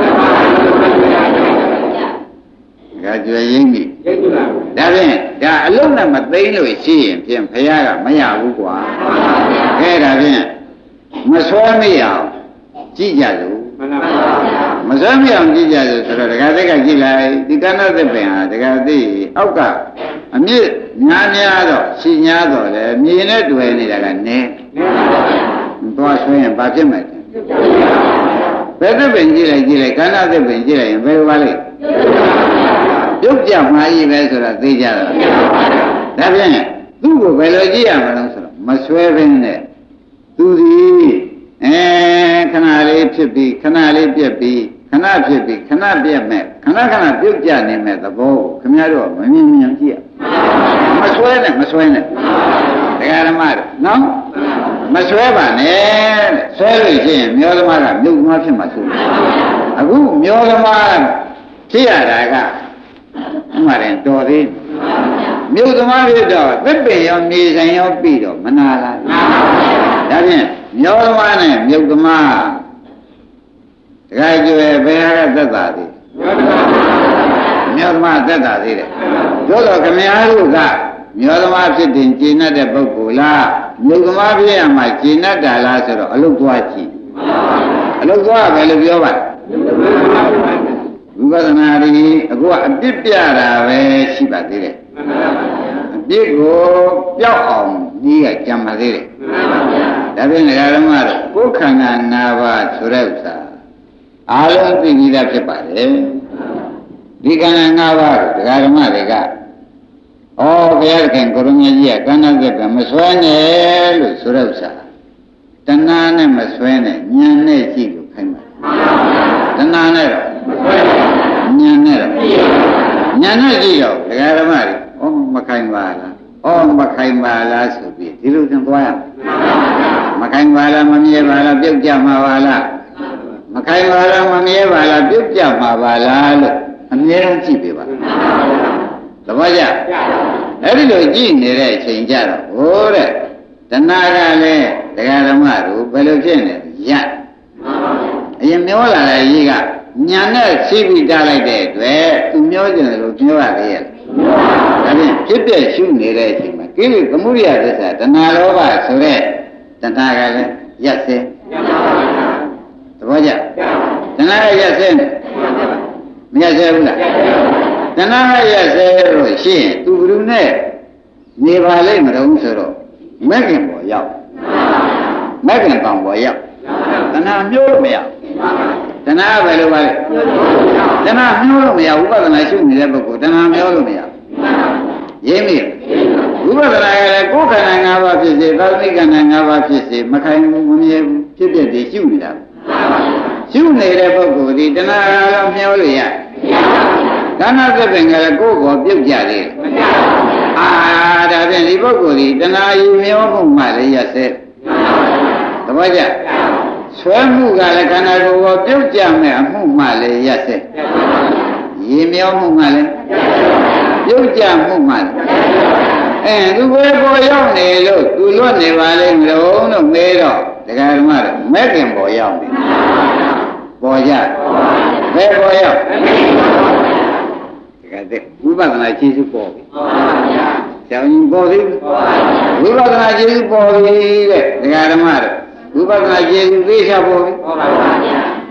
[SPEAKER 2] ကကြွယ်ရင်းပြီဒါဖြင့်ဒါအလုံးနဲ့မသိလို့ရှိရင်ဖြင့်ဘုရားကမရဘူးကွာအဲဒါဖြင့်မဆွဲမရအောင်ကြည့်ကြလို့မဆွဲမရအောင်ကြည့်ကြလို့ဆိုတော့ဒကာသက်ကကြည့်လိုက်ဒီကဏ္ဍသစ်ပင်ဟာဒကာသိအောက်ကအမြင့်များများတော့ရှိများတော့လေမြင်နဲ့တွေ့နေတာကနည်းသွားဆွဲရင်ဘာဖြစ်မှာလဲဘယ်သစ်ပင်ကြည့်လိုက်ကြည့်လိုက်ကဏ္ဍသစ်ပင်ကြည့်လိုက်ရင်ဘယ်လိုပါလဲပြုတ်ကြမှာကြီးပဲဆိုတာသိကြတာဒါဖြင့်သူ့ကိုဘယ်လိုကြည့်ရမလဲဆိုတော့မဆွဲဘဲနဲ့သူဒီအဲခဏလေးဖြစ်ပြီးခဏလေးပြက်ပြီးခဏဖြစ်ပြီးခဏပြက်မဲ့ခဏခဏပြုတ်ကြနေမဲ့သဘောကိုခင်ဗျားတို့မမြင်မြင်ကြည့်ရမဆွဲနဲ့မဆွဲနဲ့တရားဓမ္မတို့နော်မဆွဲပါနဲ့ဆွဲလို့ရှိရင်မျိုးသမားကမြုပ်သမားဖြစ်မှာဆိုအခုမျိုးသမားဖြစ်ရတာကမှန်တယ်တော်သေးမြုပ်သမားဖြစ်တော့သစ်ပင်ရောနေဆိုင်ရောပြီးတော့မနာလားဒါဖြင့်မျိုးသမားနဲ့မြုပ်သမားတခါကျွယ်ဘယ်ဟာကသက်သာသေးမျိုးသမားသက်သာသေးတယ်တို့တော့ခမည်းတော်ကမျိုးသမားဖြစ်တင်ကျင့်တတ်တဲ့ပုဂ္ဂိုလ်လားမြုပ်သမားဖြစ်ရမှာကျင့်တတ်တာလားဆိုတော့အလုတ်သွားကြည့်အလုတ်သွားပဲလို့ပြောပါဝိပဿနာရီအခုကအပြစ်ပြတာပဲရှိပါသေးတယ်အပြစ်ကိုပျောက်အောင်ကြီးကကြံပါသေးတယ်ဒါဖြင့်ဒကာဓမ္မတို့ကိုယ်ခန္ဓာ၅ပါးဆိုတဲ့ဥစ္စာအားလုံးသိပြီးသားဖြစ်ပါတယ်ဒီခန္ဓာ၅ပါးဒကာဓမ္မတွေကဩဘုရားခင်ကိုရမကြီးကကဏ္ဍသက်ကမဆွဲနဲ့လို့ဆိုတဲ့ဥစ္စာတဏှာနဲ့မဆွဲနဲ့ဉာဏ်နဲ့ကြည့်လို့ခိုင်းပါတဏှာနဲ့တော့ဉာဏ်နဲ့တော့ဉာဏ်နဲ့ကြည့်တော့ဒကာဓမ္မတွေဩမခိုင်းပါလားဩမခိုင်းပါလားဆိုပြီးဒီလိုသင်သွားရမခိုင်းပါလားမမြဲပါလားပြုတ်ကြမှာပါလားမခိုင်းပါလားမမြဲပါလားပြုတ်ကြမှာပါလားလို့အမြဲတမ်းကြည့်ပေးပါသဘောကျအဲ့ဒီလိုကြည့်နေတဲ့အချိန်ကြတော့ဟိုတဲ့တဏှာကလည်းဒကာဓမ္မတို့ဘယ်လိုဖြစ်နေရအရင်မျောလာတဲ့ကြီးကညာနဲ့စီးပြီးတားလိုက်တဲ့အတွက်သူမျောကျင်တယ်လို့ပြောရသေးရဲ့ဒါဖြင့်ဖြစ်ပြရှုနေတဲ့အချိန်မှာကိလေသာသမုဒိယသစ္စာတဏှာလောဘဆိုတဲ့တဏှာကလည်းရက်စဲသဘောကျတဏှာကရက်စဲမရက်စဲဘူးလားတဏှာကရက်စဲလို့ရှိရင်သူဘယ်သူနဲ့နေပါလိမ့်မလို့ဆိုတော့မဂ္ဂင်ပေါ်ရောက်မဂ္ဂင်ကောင်ပေါ်ရောက်တဏှာမျိုးလို့မရတဏှာပဲလို့ပါလေတဏှာမျိုးလို့မရဥပဒနာရှုနေတဲ့ပုဂ္ဂိုလ်တဏှာမျိုးလို့မရရင်းမိဥပဒနာကလည်းကိုယ်ခန္ဓာ၅ပါးဖြစ်စေသာသမိခန္ဓာ၅ပါးဖြစ်စေမခိုင်ဘူးမမြဲဘူးဖြစ်ဖြစ်တည်ရှုနေတာရှုနေတဲ့ပုဂ္ဂိုလ်ဒီတဏှာကတော့မျောလို့ရခန္ဓာသစ်ပင်ကလည်းကိုယ်ကိုပြုတ်ကြတယ်အာဒါဖြင့်ဒီပုဂ္ဂိုလ်ဒီတဏှာယူမျောမှုမှလည်းရစေသဘောကျဆွဲမှုကလည်းခန္ဓာကိုယ်ကိုပြုတ်ကြမဲ့အမှုမှလည်းရစေရေမျောမှုမှလည်းပြုတ်ကြမှုမှလည်းအဲသူဘယ်ပေါ်ရောက်နေလို့သူလွတ်နေပါလိမ့်မလို့လို့မေးတော့ဒကာဓမ္မတို့မဲ့ခင်ပေါ်ရောက်နေပေါ်ကြဘယ်ပေါ်ရောက်ဒကာတဲ့ဝိပဿနာခြေစုပေါ်ပြီကျောင်းကြီးပေါ်သေးဝိပဿနာခြေစုပေါ်ပြီတဲ့ဒကာဓမ္မတို့ဝိပဿနာခြေစုသိချပေါ်ပြီ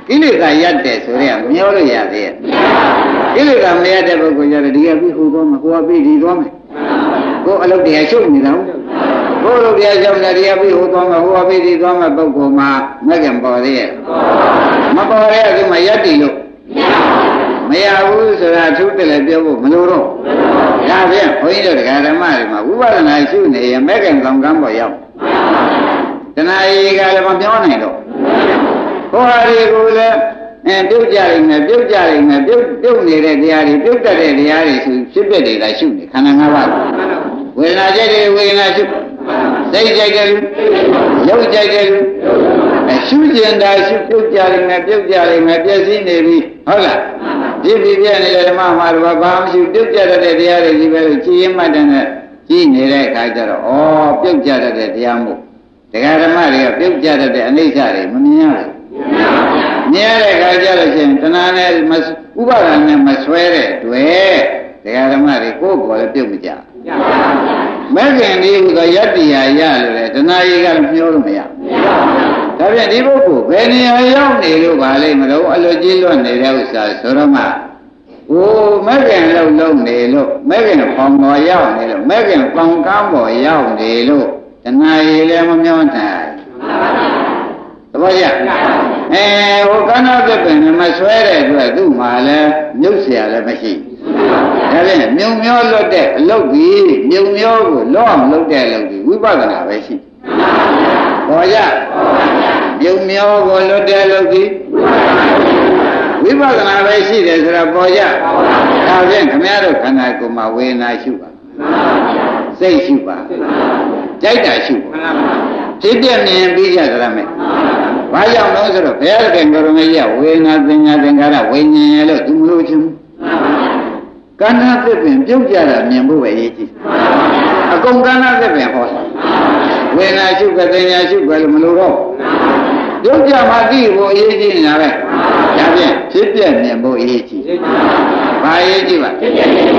[SPEAKER 2] ကိလေသာရတဲ့ဆိုရဲမျောလို့ရသေးရဲ့ကိလေသာမရတဲ့ပုဂ္ဂိုလ်ကြတော့ဒီကပြီးဟိုသွားမှာကိုကပြီးဒီသွားမယ်ကိုအလုပ်တရားရှုပ်နေတာဟုတ်ကိုအလုပ်တရားရှုပ်နေဒီကပြီးဟိုသွားမှာဟိုကပြီးဒီသွားမှာပုဂ္ဂိုလ်မှာမကံပေါ်သေးရဲ့မပေါ်တဲ့အခုမှရတည်လို့မရဘူးဆိုတာသူတလည်းပြောဖို့မလိုတော့ဒါဖြင့်ဘုန်းကြီးတို့တရားဓမ္မတွေမှာဝိပဿနာရှုနေရင်မကံကောင်းကံပေါ်ရောက်တဏှာကြီးကလည်းမပြောနိုင်တော့ဟောဟာတွေကိုလည်းအဲပြုတ်ကြနိုင်မယ်ပြုတ်ကြနိုင်မယ်ပြုတ်ပြုတ်နေတဲ့တရားတွေပြုတ်တတ်တဲ့တရားတွေဆိုဖြစ်ဖြစ်နေတာရှုနေခန္ဓာ၅ပါးဝေဒနာကြိုက်တယ်ဝေဒနာရှုစိတ်ကြိုက်တယ်ရုပ်ကြိုက်တယ်အဲရှုကျင်တာရှုပြုတ်ကြနိုင်မယ်ပြုတ်ကြနိုင်မယ်ပြည့်စည်နေပြီဟုတ်လားဒီပြည့်ပြည့်နေတဲ့ဓမ္မမှာတော့ဘာမှမရှိပြုတ်ကြတတ်တဲ့တရားတွေကြီးပဲလို့ကြည်ရင်မှတ်တယ်နဲ့ကြည်နေတဲ့အခါကျတော့ဩပြုတ်ကြတတ်တဲ့တရားမို့တရားဓမ္မတွေကပြုတ်ကြတတ်တဲ့အနိစ္စတွေမမြင်ရဘူးမြင်ရတဲ့အခါကျတော့ရှင်တဏှာနဲ့ဥပါဒာနဲ့မဆွဲတဲ့တွေ့တရားဓမ္မတွေကိုယ်ပေါ်လည်းပြုတ်မကြမဲ့ခင်ဒီဟူသောယတ္တိယာရလို့လေတဏှာကြီးကလည်းမျောလို့မရဒါဖြင့်ဒီပုဂ္ဂိုလ်ဘယ်နေရာရောက်နေလို့ပါလိမ့်မလို့အလွတ်ကြီးလွတ်နေတဲ့ဥစ္စာဆိုတော့မှဟိုမဲ့ခင်လုံးလုံးနေလို့မဲ့ခင်ပေါင်ပေါ်ရောက်နေလို့မဲ့ခင်ပေါင်ကားပေါ်ရောက်နေလို့တဏှာကြီးလည်းမမျောနိုင်သဘောကျအဲဟိုကဏ္ဍသစ်ပင်မဆွဲတဲ့အတွက်သူ့မှာလည်းမြုပ်เสียလည်းမရှိဒါဖြင့်မြုံမျောလွတ်တဲ့အလုပ်ကြီးမြုံမျောကိုလောအောင်လုပ်တဲ့အလုပ်ကြီးဝိပဿနာပဲရှိပေါ်ကြမြုံမျောကိုလွတ်တဲ့အလုပ်ကြီးဝိပဿနာပဲရှိတယ်ဆိုတော့ပေါ်ကြဒါဖြင့်ခမည်းတော်ခန္ဓာကိုယ်မှာဝေဒနာရှုပါစိတ်ရှုပါကြိုက်တာရှုပါဖြစ်ပြမြင်ပြီးကြသလားမဲ့ဘာကြောင့်လဲဆိုတော့ဘုရားခင်ကိုရမေကြီးကဝေဒနာသင်ညာသင်္ခါရဝိညာဉ်လို့သူမလို့ချင်းကဏ္ဍသစ်ပင်ပြုတ်ကြတာမြင်ဖို့ပဲအရေးကြီးအကုန်ကဏ္ဍသစ်ပင်ဟောတာဝေဒနာရှုကသင်ညာရှုပဲလို့မလို့တော့ပြုတ်ကြမှသိဖို့အရေးကြီးနေတာပဲဒါဖြင့်ဖြစ်ပြမြင်ဖို့အရေးကြီးဘာအရေးကြီးပါဒါဖြင့်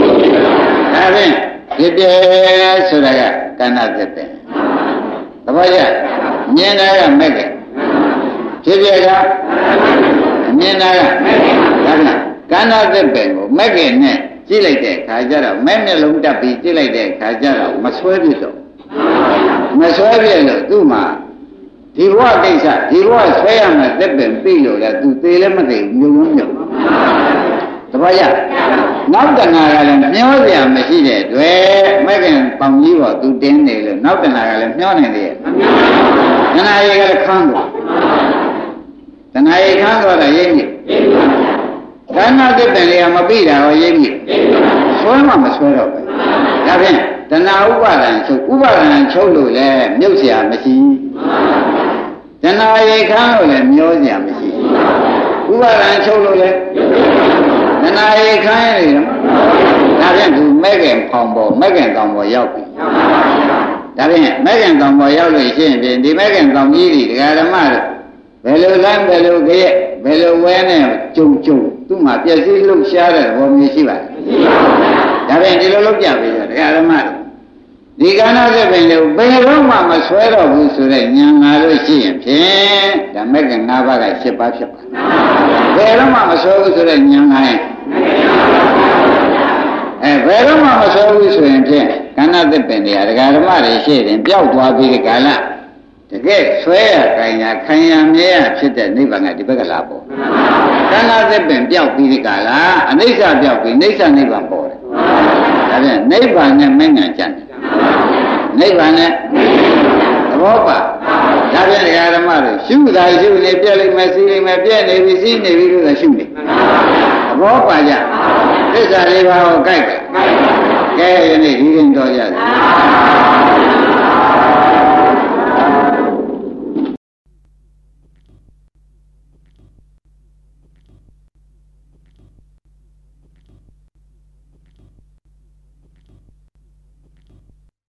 [SPEAKER 2] ဖြစ်ပြဆိုတာကကဏ္ဍသစ်ပင်သဘောကျမြင်တာကမဲ့ကဖြစ်ပြကမြင်တာကဒါကကဏ္ဍသစ်ပင်ကိုမဲ့ကနဲ့ကြည့်လိုက်တဲ့အခါကျတော့မဲ့မျက်လုံးတက်ပြီးကြည့်လိုက်တဲ့အခါကျတော့မဆွဲပြတော့မဆွဲပြလို့သူ့မှာဒီဘဝကိစ္စဒီဘဝဆွဲရမယ်သစ်ပင်ပြီလို့လဲသူသေးလည်းမသေးဘူးမြုံမြုံတပည့်ရနောက်တဏှာကလည်းမျောစရာမရှိတဲ့အတွက်မဲ့ခင်ပေါင်ကြီးပေါ်သူတင်းနေလို့နောက်တဏှာကလည်းမျောနေသေးရဲ့တဏှာရေကလည်းခန်းတော့တဏှာရေခန်းတော့တာရိပ်မြစ်ကဏ္ဍသစ်ပင်လေးကမပြီးတာရောရိပ်မြစ်ဆွဲမှမဆွဲတော့ဘူးဒါဖြင့်တဏှာဥပါဒံချုပ်ဥပါဒံချုပ်လို့လည်းမြုပ်เสียမရှိတဏှာရေခန်းလို့လည်းမျောเสียမရှိဥပါဒံချုပ်လို့လည်းတဏှာရေခန်းရတယ်ဒါဖြင့်သူမဲ့ခင်ဖောင်ပေါ်မဲ့ခင်တောင်ပေါ်ရောက်ပြီဒါဖြင့်မဲ့ခင်တောင်ပေါ်ရောက်လို့ရှိရင်ဒီမဲ့ခင်တောင်ကြီးတွေဒကာဓမ္မတို့ဘယ်လိုလမ်းဘယ်လိုကြည့်ဘယ်လိုဝဲနဲ့ကြုံကြုံသူ့မှာပြည့်စည်လှုပ်ရှားတဲ့ဘောမျိုးရှိပါတယ်ဒါဖြင့်ဒီလိုလုပ်ကြပြီဒကာဓမ္မတို့ဒီကဏ္ဍသစ်ပင်လို့ဘယ်တော့မှမဆွဲတော့ဘူးဆိုတဲ့ဉာဏ်လာလို့ရှိရင်ဖြင့်ဒါမဲ့ခင်၅ပါးက၈ပါးဖြစ်ပါဘယ်တော့မှမဆွဲဘူးဆိုတဲ့ဉာဏ်လာရင်အဲဘယ်တော့မှမဆွဲဘူးဆိုရင်ဖြင့်ကဏ္ဍသစ်ပင်တွေကဒကာဓမ္မတွေရှိရင်ပျောက်သွားပြီးဒီကာလတကယ်ဆွဲရခိုင်ရခံရမြဲရဖြစ်တဲ့နိဗ္ဗာန်ကဒီဘက်ကလာပေါ်ကဏ္ဍသစ်ပင်ပျောက်ပြီးဒီကာလအနိစ္စပျောက်ပြီးနိစ္စနိဗ္ဗာန်ပေါ်တယ်ဒါဖြင့်နိဗ္ဗာန်နဲ့မဉ္ဇဉ်ကြံတယ်နိဗ္ဗာန်နဲ့သဘောပါဒါဖြင့်ဒကာဓမ္မတွေရှုတာရှုနေပြက်လိမ့်မယ်စီးလိမ့်မယ်ပြက်နေပြီစီးနေပြီလို့သာရှုနေသဘောပါကြသစ္စာလေးပါးကိုကြိုက်တယ်ကဲယနေ့ဒီရင်တော်ကြတယ်